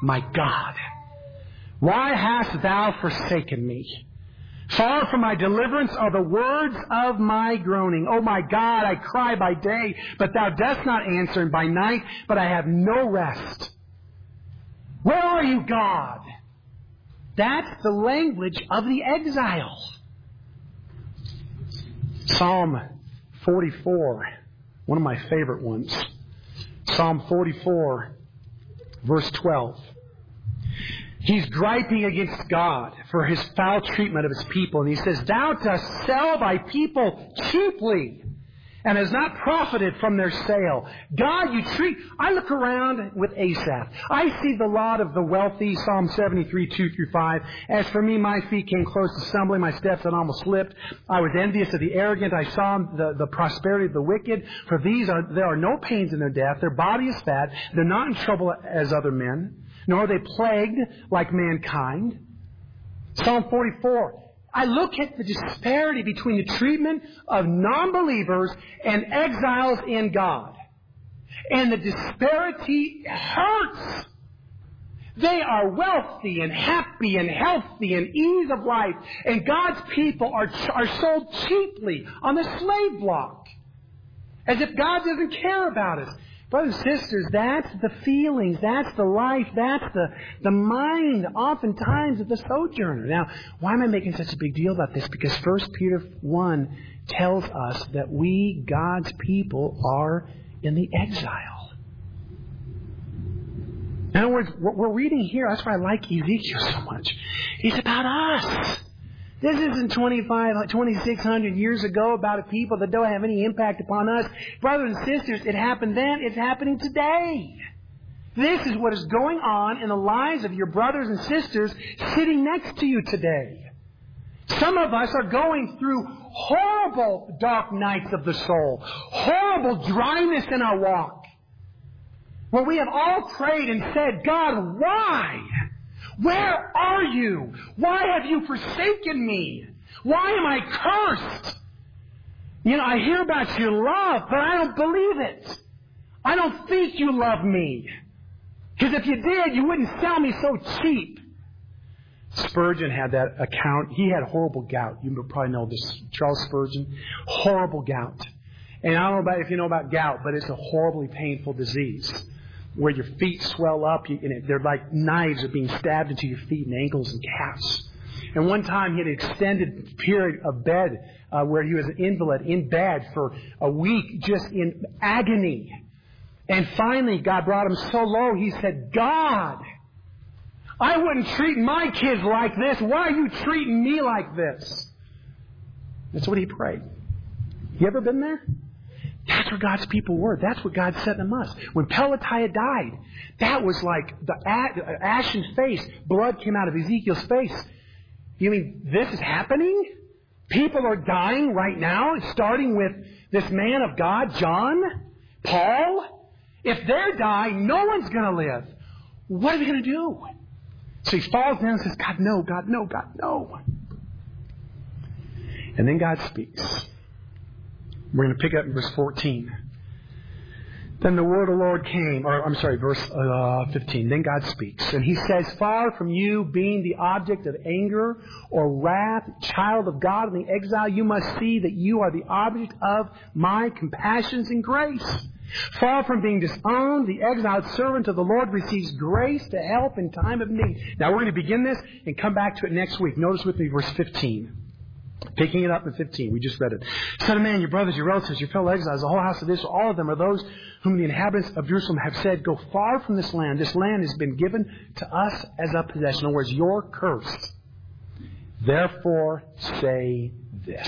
why hast thou forsaken me? Far from my deliverance are the words of my groaning. Oh my God, I cry by day, but thou dost not answer, and by night, but I have no rest. Where are you, God? That's the language of the exile. Psalm 44, one of my favorite ones. Psalm 44, verse 12. He's griping against God for his foul treatment of his people. And he says, thou dost sell thy people cheaply and has not profited from their sale. God, you treat... I look around with Asaph. I see the lot of the wealthy, Psalm 73, 2 through 5. As for me, my feet came close to stumbling. My steps had almost slipped. I was envious of the arrogant. I saw the prosperity of the wicked. For there are no pains in their death. Their body is fat. They're not in trouble as other men, nor are they plagued like mankind. Psalm 44. I look at the disparity between the treatment of non-believers and exiles in God. And the disparity hurts. They are wealthy and happy and healthy and ease of life. And God's people are sold cheaply on the slave block. As if God doesn't care about us. Brothers and sisters, that's the feelings, that's the life, that's the mind oftentimes of the sojourner. Now, why am I making such a big deal about this? Because 1 Peter 1 tells us that we, God's people, are in the exile. In other words, what we're reading here, that's why I like Ezekiel so much. It's about us. This isn't 2,600 years ago about a people that don't have any impact upon us. Brothers and sisters, it happened then. It's happening today. This is what is going on in the lives of your brothers and sisters sitting next to you today. Some of us are going through horrible dark nights of the soul. Horrible dryness in our walk. Where we have all prayed and said, God, why? Where are you? Why have you forsaken me? Why am I cursed? I hear about your love, but I don't believe it. I don't think you love me. Because if you did, you wouldn't sell me so cheap. Spurgeon had that account. He had horrible gout. You probably know this. Charles Spurgeon. Horrible gout. And I don't know if you know about gout, but it's a horribly painful disease. Where your feet swell up, and they're like knives are being stabbed into your feet and ankles and calves. And one time he had an extended period of bed where he was an invalid in bed for a week, just in agony. And finally, God brought him so low, he said, God, I wouldn't treat my kids like this. Why are you treating me like this? That's what he prayed. You ever been there? That's where God's people were. That's what God said to us. When Pelatiah died, that was like the ashen face. Blood came out of Ezekiel's face. You mean this is happening? People are dying right now, starting with this man of God, John, Paul. If they're dying, no one's going to live. What are we going to do? So he falls down and says, God, no, God, no, God, no. And then God speaks. We're going to pick up in verse 14. Then the word of the Lord came, verse 15. Then God speaks. And He says, far from you being the object of anger or wrath, child of God in the exile, you must see that you are the object of my compassions and grace. Far from being disowned, the exiled servant of the Lord receives grace to help in time of need. Now we're going to begin this and come back to it next week. Notice with me verse 15. Picking it up in 15, we just read it. Son of man, your brothers, your relatives, your fellow exiles, the whole house of Israel, all of them are those whom the inhabitants of Jerusalem have said, go far from this land. This land has been given to us as a possession. In other words, you're cursed. Therefore, say this.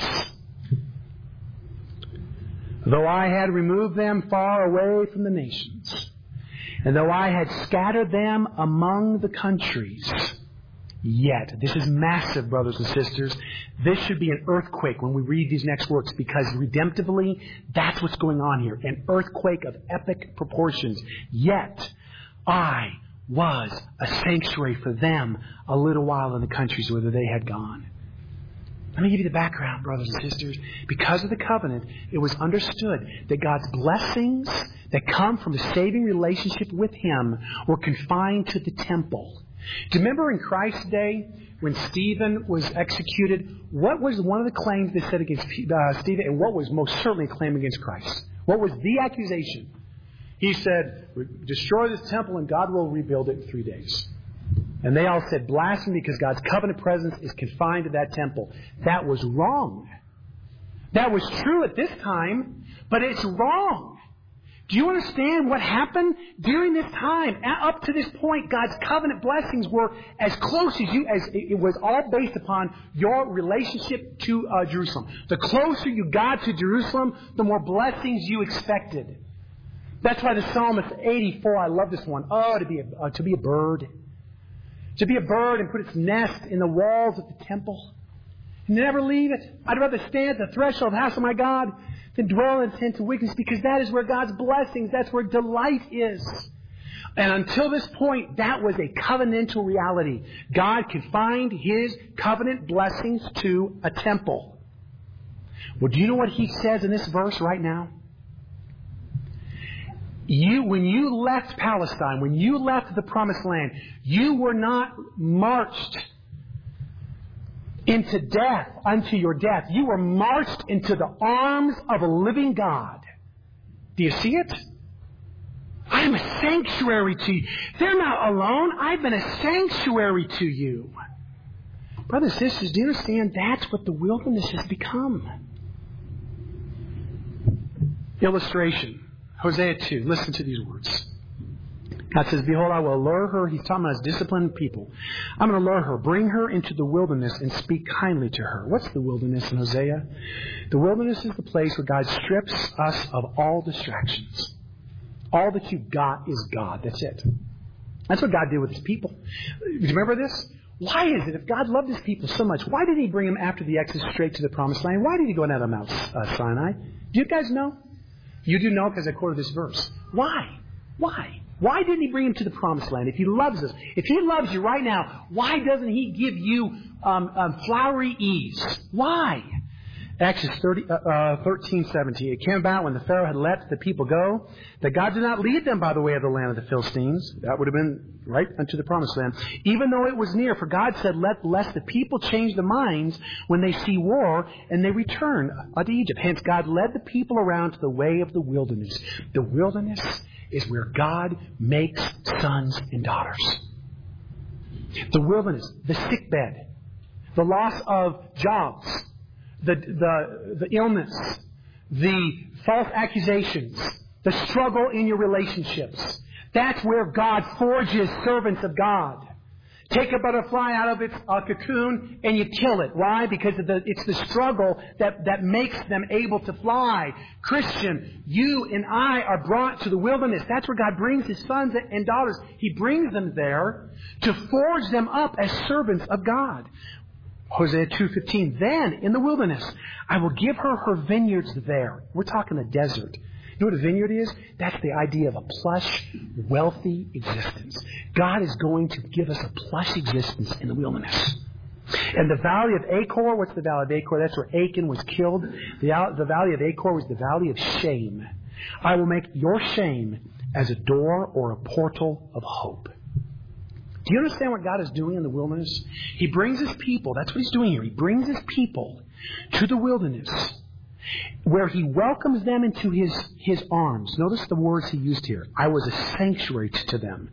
Though I had removed them far away from the nations, and though I had scattered them among the countries, yet, this is massive, brothers and sisters. This should be an earthquake when we read these next words, because redemptively, that's what's going on here. An earthquake of epic proportions. Yet, I was a sanctuary for them a little while in the countries whither they had gone. Let me give you the background, brothers and sisters. Because of the covenant, it was understood that God's blessings that come from a saving relationship with Him were confined to the temple. Do you remember in Christ's day when Stephen was executed, what was one of the claims they said against Stephen, and what was most certainly a claim against Christ? What was the accusation? He said, destroy this temple and God will rebuild it in 3 days. And they all said blasphemy because God's covenant presence is confined to that temple. That was wrong. That was true at this time, but it's wrong. Do you understand what happened during this time? Up to this point, God's covenant blessings were as close as it was all based upon your relationship to Jerusalem. The closer you got to Jerusalem, the more blessings you expected. That's why the psalmist 84, I love this one. Oh, to be a bird. To be a bird and put its nest in the walls of the temple. And never leave it. I'd rather stand at the threshold of the house of my God than dwell in tent of wickedness, because that is where God's blessings, that's where delight is. And until this point, that was a covenantal reality. God confined His covenant blessings to a temple. Well, do you know what He says in this verse right now? When you left Palestine, when you left the Promised Land, you were not marched into death unto your death. You were marched into the arms of a living God. Do you see it? I am a sanctuary to you. They're not alone. I've been a sanctuary to you. Brothers and sisters, do you understand? That's what the wilderness has become. Illustration. Hosea 2. Listen to these words. God says, behold, I will allure her. He's talking about His disciplined people. I'm going to allure her, bring her into the wilderness and speak kindly to her. What's the wilderness in Hosea? The wilderness is the place where God strips us of all distractions. All that you've got is God. That's it. That's what God did with His people. Do you remember this? Why is it, if God loved His people so much, why did He bring them after the Exodus straight to the Promised Land? Why did He go down to Mount Sinai? Do you guys know? You do know because I quoted this verse. Why? Why? Why didn't He bring him to the Promised Land? If He loves us, if He loves you right now, why doesn't He give you flowery ease? Why? Exodus 13:17. It came about when the Pharaoh had let the people go that God did not lead them by the way of the land of the Philistines. That would have been right unto the Promised Land. Even though it was near, for God said, lest the people change their minds when they see war and they return unto Egypt. Hence God led the people around to the way of the wilderness. The wilderness is where God makes sons and daughters. The wilderness, the sickbed, the loss of jobs, the illness, the false accusations, the struggle in your relationships. That's where God forges servants of God. Take a butterfly out of its cocoon and you kill it. Why? Because it's the struggle that makes them able to fly. Christian, you and I are brought to the wilderness. That's where God brings His sons and daughters. He brings them there to forge them up as servants of God. Hosea 2:15. Then, in the wilderness, I will give her vineyards there. We're talking a desert. You know what a vineyard is? That's the idea of a plush, wealthy existence. God is going to give us a plush existence in the wilderness. And the valley of Achor, what's the valley of Achor? That's where Achan was killed. The valley of Achor was the valley of shame. I will make your shame as a door or a portal of hope. Do you understand what God is doing in the wilderness? He brings His people, that's what He's doing here. He brings His people to the wilderness where He welcomes them into His arms. Notice the words He used here. I was a sanctuary to them.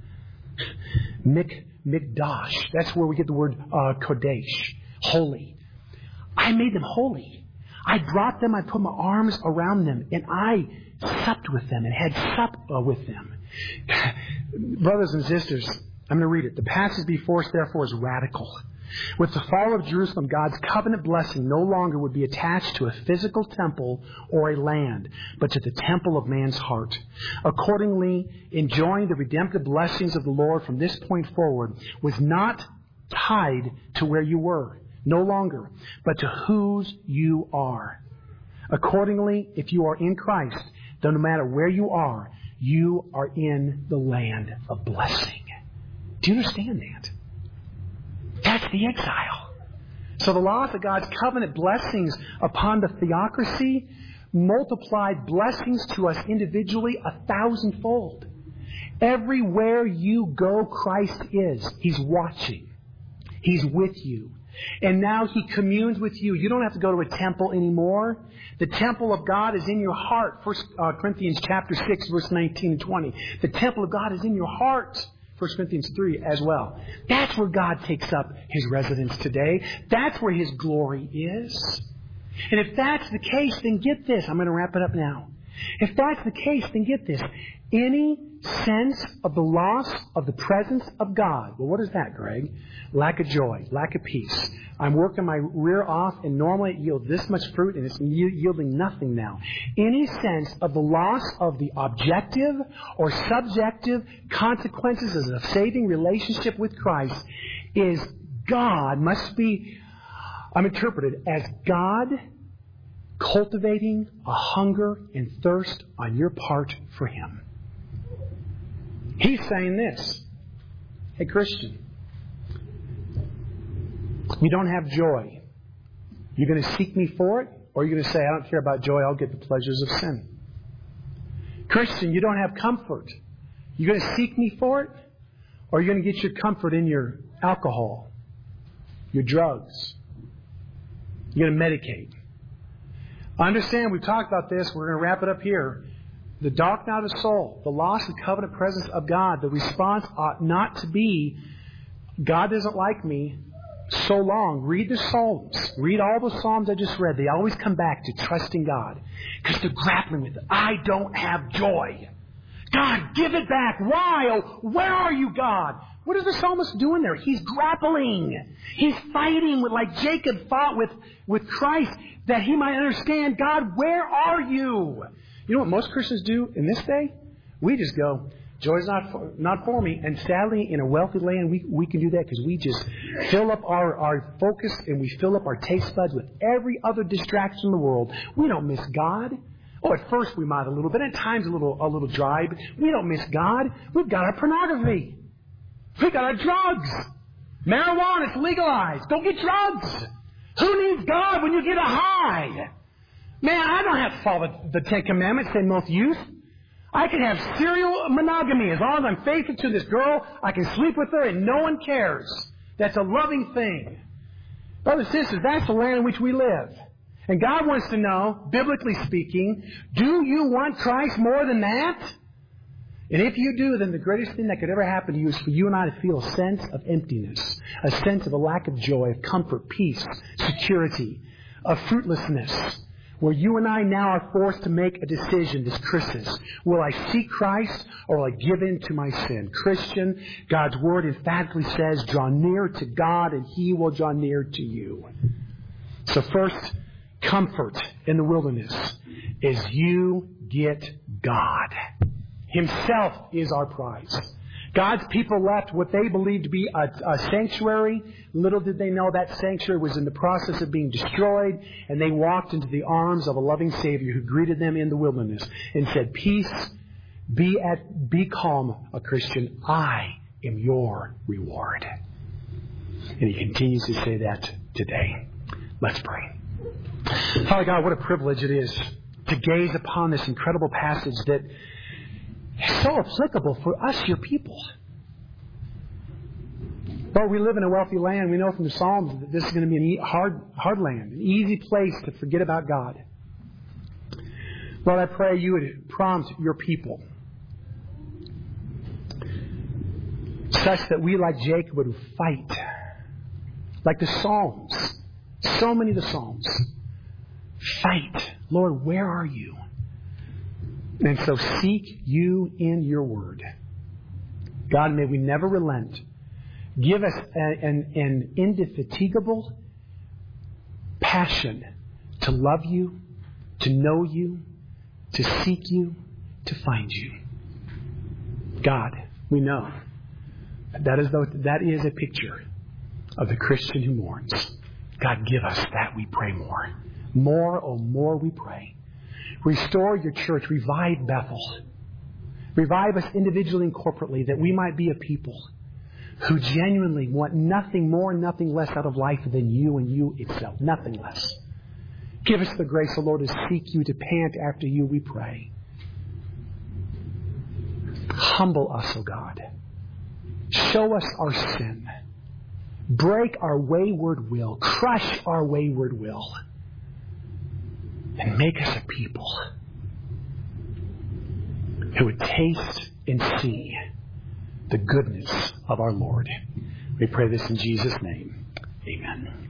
Mikdash. That's where we get the word Kodesh. Holy. I made them holy. I brought them, I put my arms around them, and I supped with them and had sup with them. Brothers and sisters, I'm going to read it. The passage before us, therefore, is radical. With the fall of Jerusalem, God's covenant blessing no longer would be attached to a physical temple or a land, but to the temple of man's heart. Accordingly, enjoying the redemptive blessings of the Lord from this point forward was not tied to where you were, no longer, but to whose you are. Accordingly, if you are in Christ, then no matter where you are in the land of blessing. Do you understand that? That's the exile. So the loss of God's covenant blessings upon the theocracy multiplied blessings to us individually 1,000-fold. Everywhere you go, Christ is. He's watching. He's with you. And now He communes with you. You don't have to go to a temple anymore. The temple of God is in your heart. 1 Corinthians chapter 6, verse 19 and 20. The temple of God is in your heart. 1 Corinthians 3 as well. That's where God takes up His residence today. That's where His glory is. And if that's the case, then get this. I'm going to wrap it up now. If that's the case, then get this. Any sense of the loss of the presence of God. Well, what is that, Greg? Lack of joy, lack of peace. I'm working my rear off, and normally it yields this much fruit, and it's yielding nothing now. Any sense of the loss of the objective or subjective consequences of a saving relationship with Christ is God, must be interpreted as God cultivating a hunger and thirst on your part for Him. He's saying this. Hey, Christian, you don't have joy. You're going to seek me for it, or you're going to say, I don't care about joy, I'll get the pleasures of sin. Christian, you don't have comfort. You're going to seek me for it, or you're going to get your comfort in your alcohol, your drugs. You're going to medicate. Understand, we've talked about this. We're going to wrap it up here. The dark night of the soul, the loss of covenant presence of God, the response ought not to be, God doesn't like me so long. Read the Psalms. Read all the Psalms I just read. They always come back to trusting God. Because they're grappling with it. I don't have joy. God, give it back. Why? Oh, where are you, God? What is the psalmist doing there? He's grappling. He's fighting with, like Jacob fought with Christ, that he might understand, God, where are you? You know what most Christians do in this day? We just go, joy's not for me. And sadly, in a wealthy land, we can do that because we just fill up our focus and we fill up our taste buds with every other distraction in the world. We don't miss God. Oh, at first we might a little bit. At times a little dry. But we don't miss God. We've got our pornography. We've got our drugs. Marijuana, it's legalized. Go get drugs. Who needs God when you get a high? Man, I don't have to follow the Ten Commandments in most youth. I can have serial monogamy. As long as I'm faithful to this girl, I can sleep with her and no one cares. That's a loving thing. Brothers and sisters, that's the land in which we live. And God wants to know, biblically speaking, do you want Christ more than that? And if you do, then the greatest thing that could ever happen to you is for you and I to feel a sense of emptiness, a sense of a lack of joy, of comfort, peace, security, of fruitlessness, where you and I now are forced to make a decision as Christians. Will I seek Christ or will I give in to my sin? Christian, God's Word emphatically says, draw near to God and He will draw near to you. So first, comfort in the wilderness is you get God. Himself is our prize. God's people left what they believed to be a sanctuary. Little did they know that sanctuary was in the process of being destroyed. And they walked into the arms of a loving Savior who greeted them in the wilderness and said, peace, be calm, a Christian. I am your reward. And He continues to say that today. Let's pray. Father God, what a privilege it is to gaze upon this incredible passage that is so applicable for us, your people. Lord, we live in a wealthy land. We know from the Psalms that this is going to be a hard land, an easy place to forget about God. Lord, I pray you would prompt your people such that we, like Jacob, would fight. Like the Psalms, so many of the Psalms. Fight. Lord, where are you? And so seek you in your word. God, may we never relent. Give us an indefatigable passion to love you, to know you, to seek you, to find you. God, we know that is a picture of the Christian who mourns. God, give us that, we pray more. More, oh more we pray. Restore your church. Revive Bethel. Revive us individually and corporately that we might be a people who genuinely want nothing more, nothing less out of life than you and you itself. Nothing less. Give us the grace, O Lord, to seek you, to pant after you, we pray. Humble us, O God. Show us our sin. Break our wayward will. Crush our wayward will. And make us a people who would taste and see the goodness of our Lord. We pray this in Jesus' name. Amen.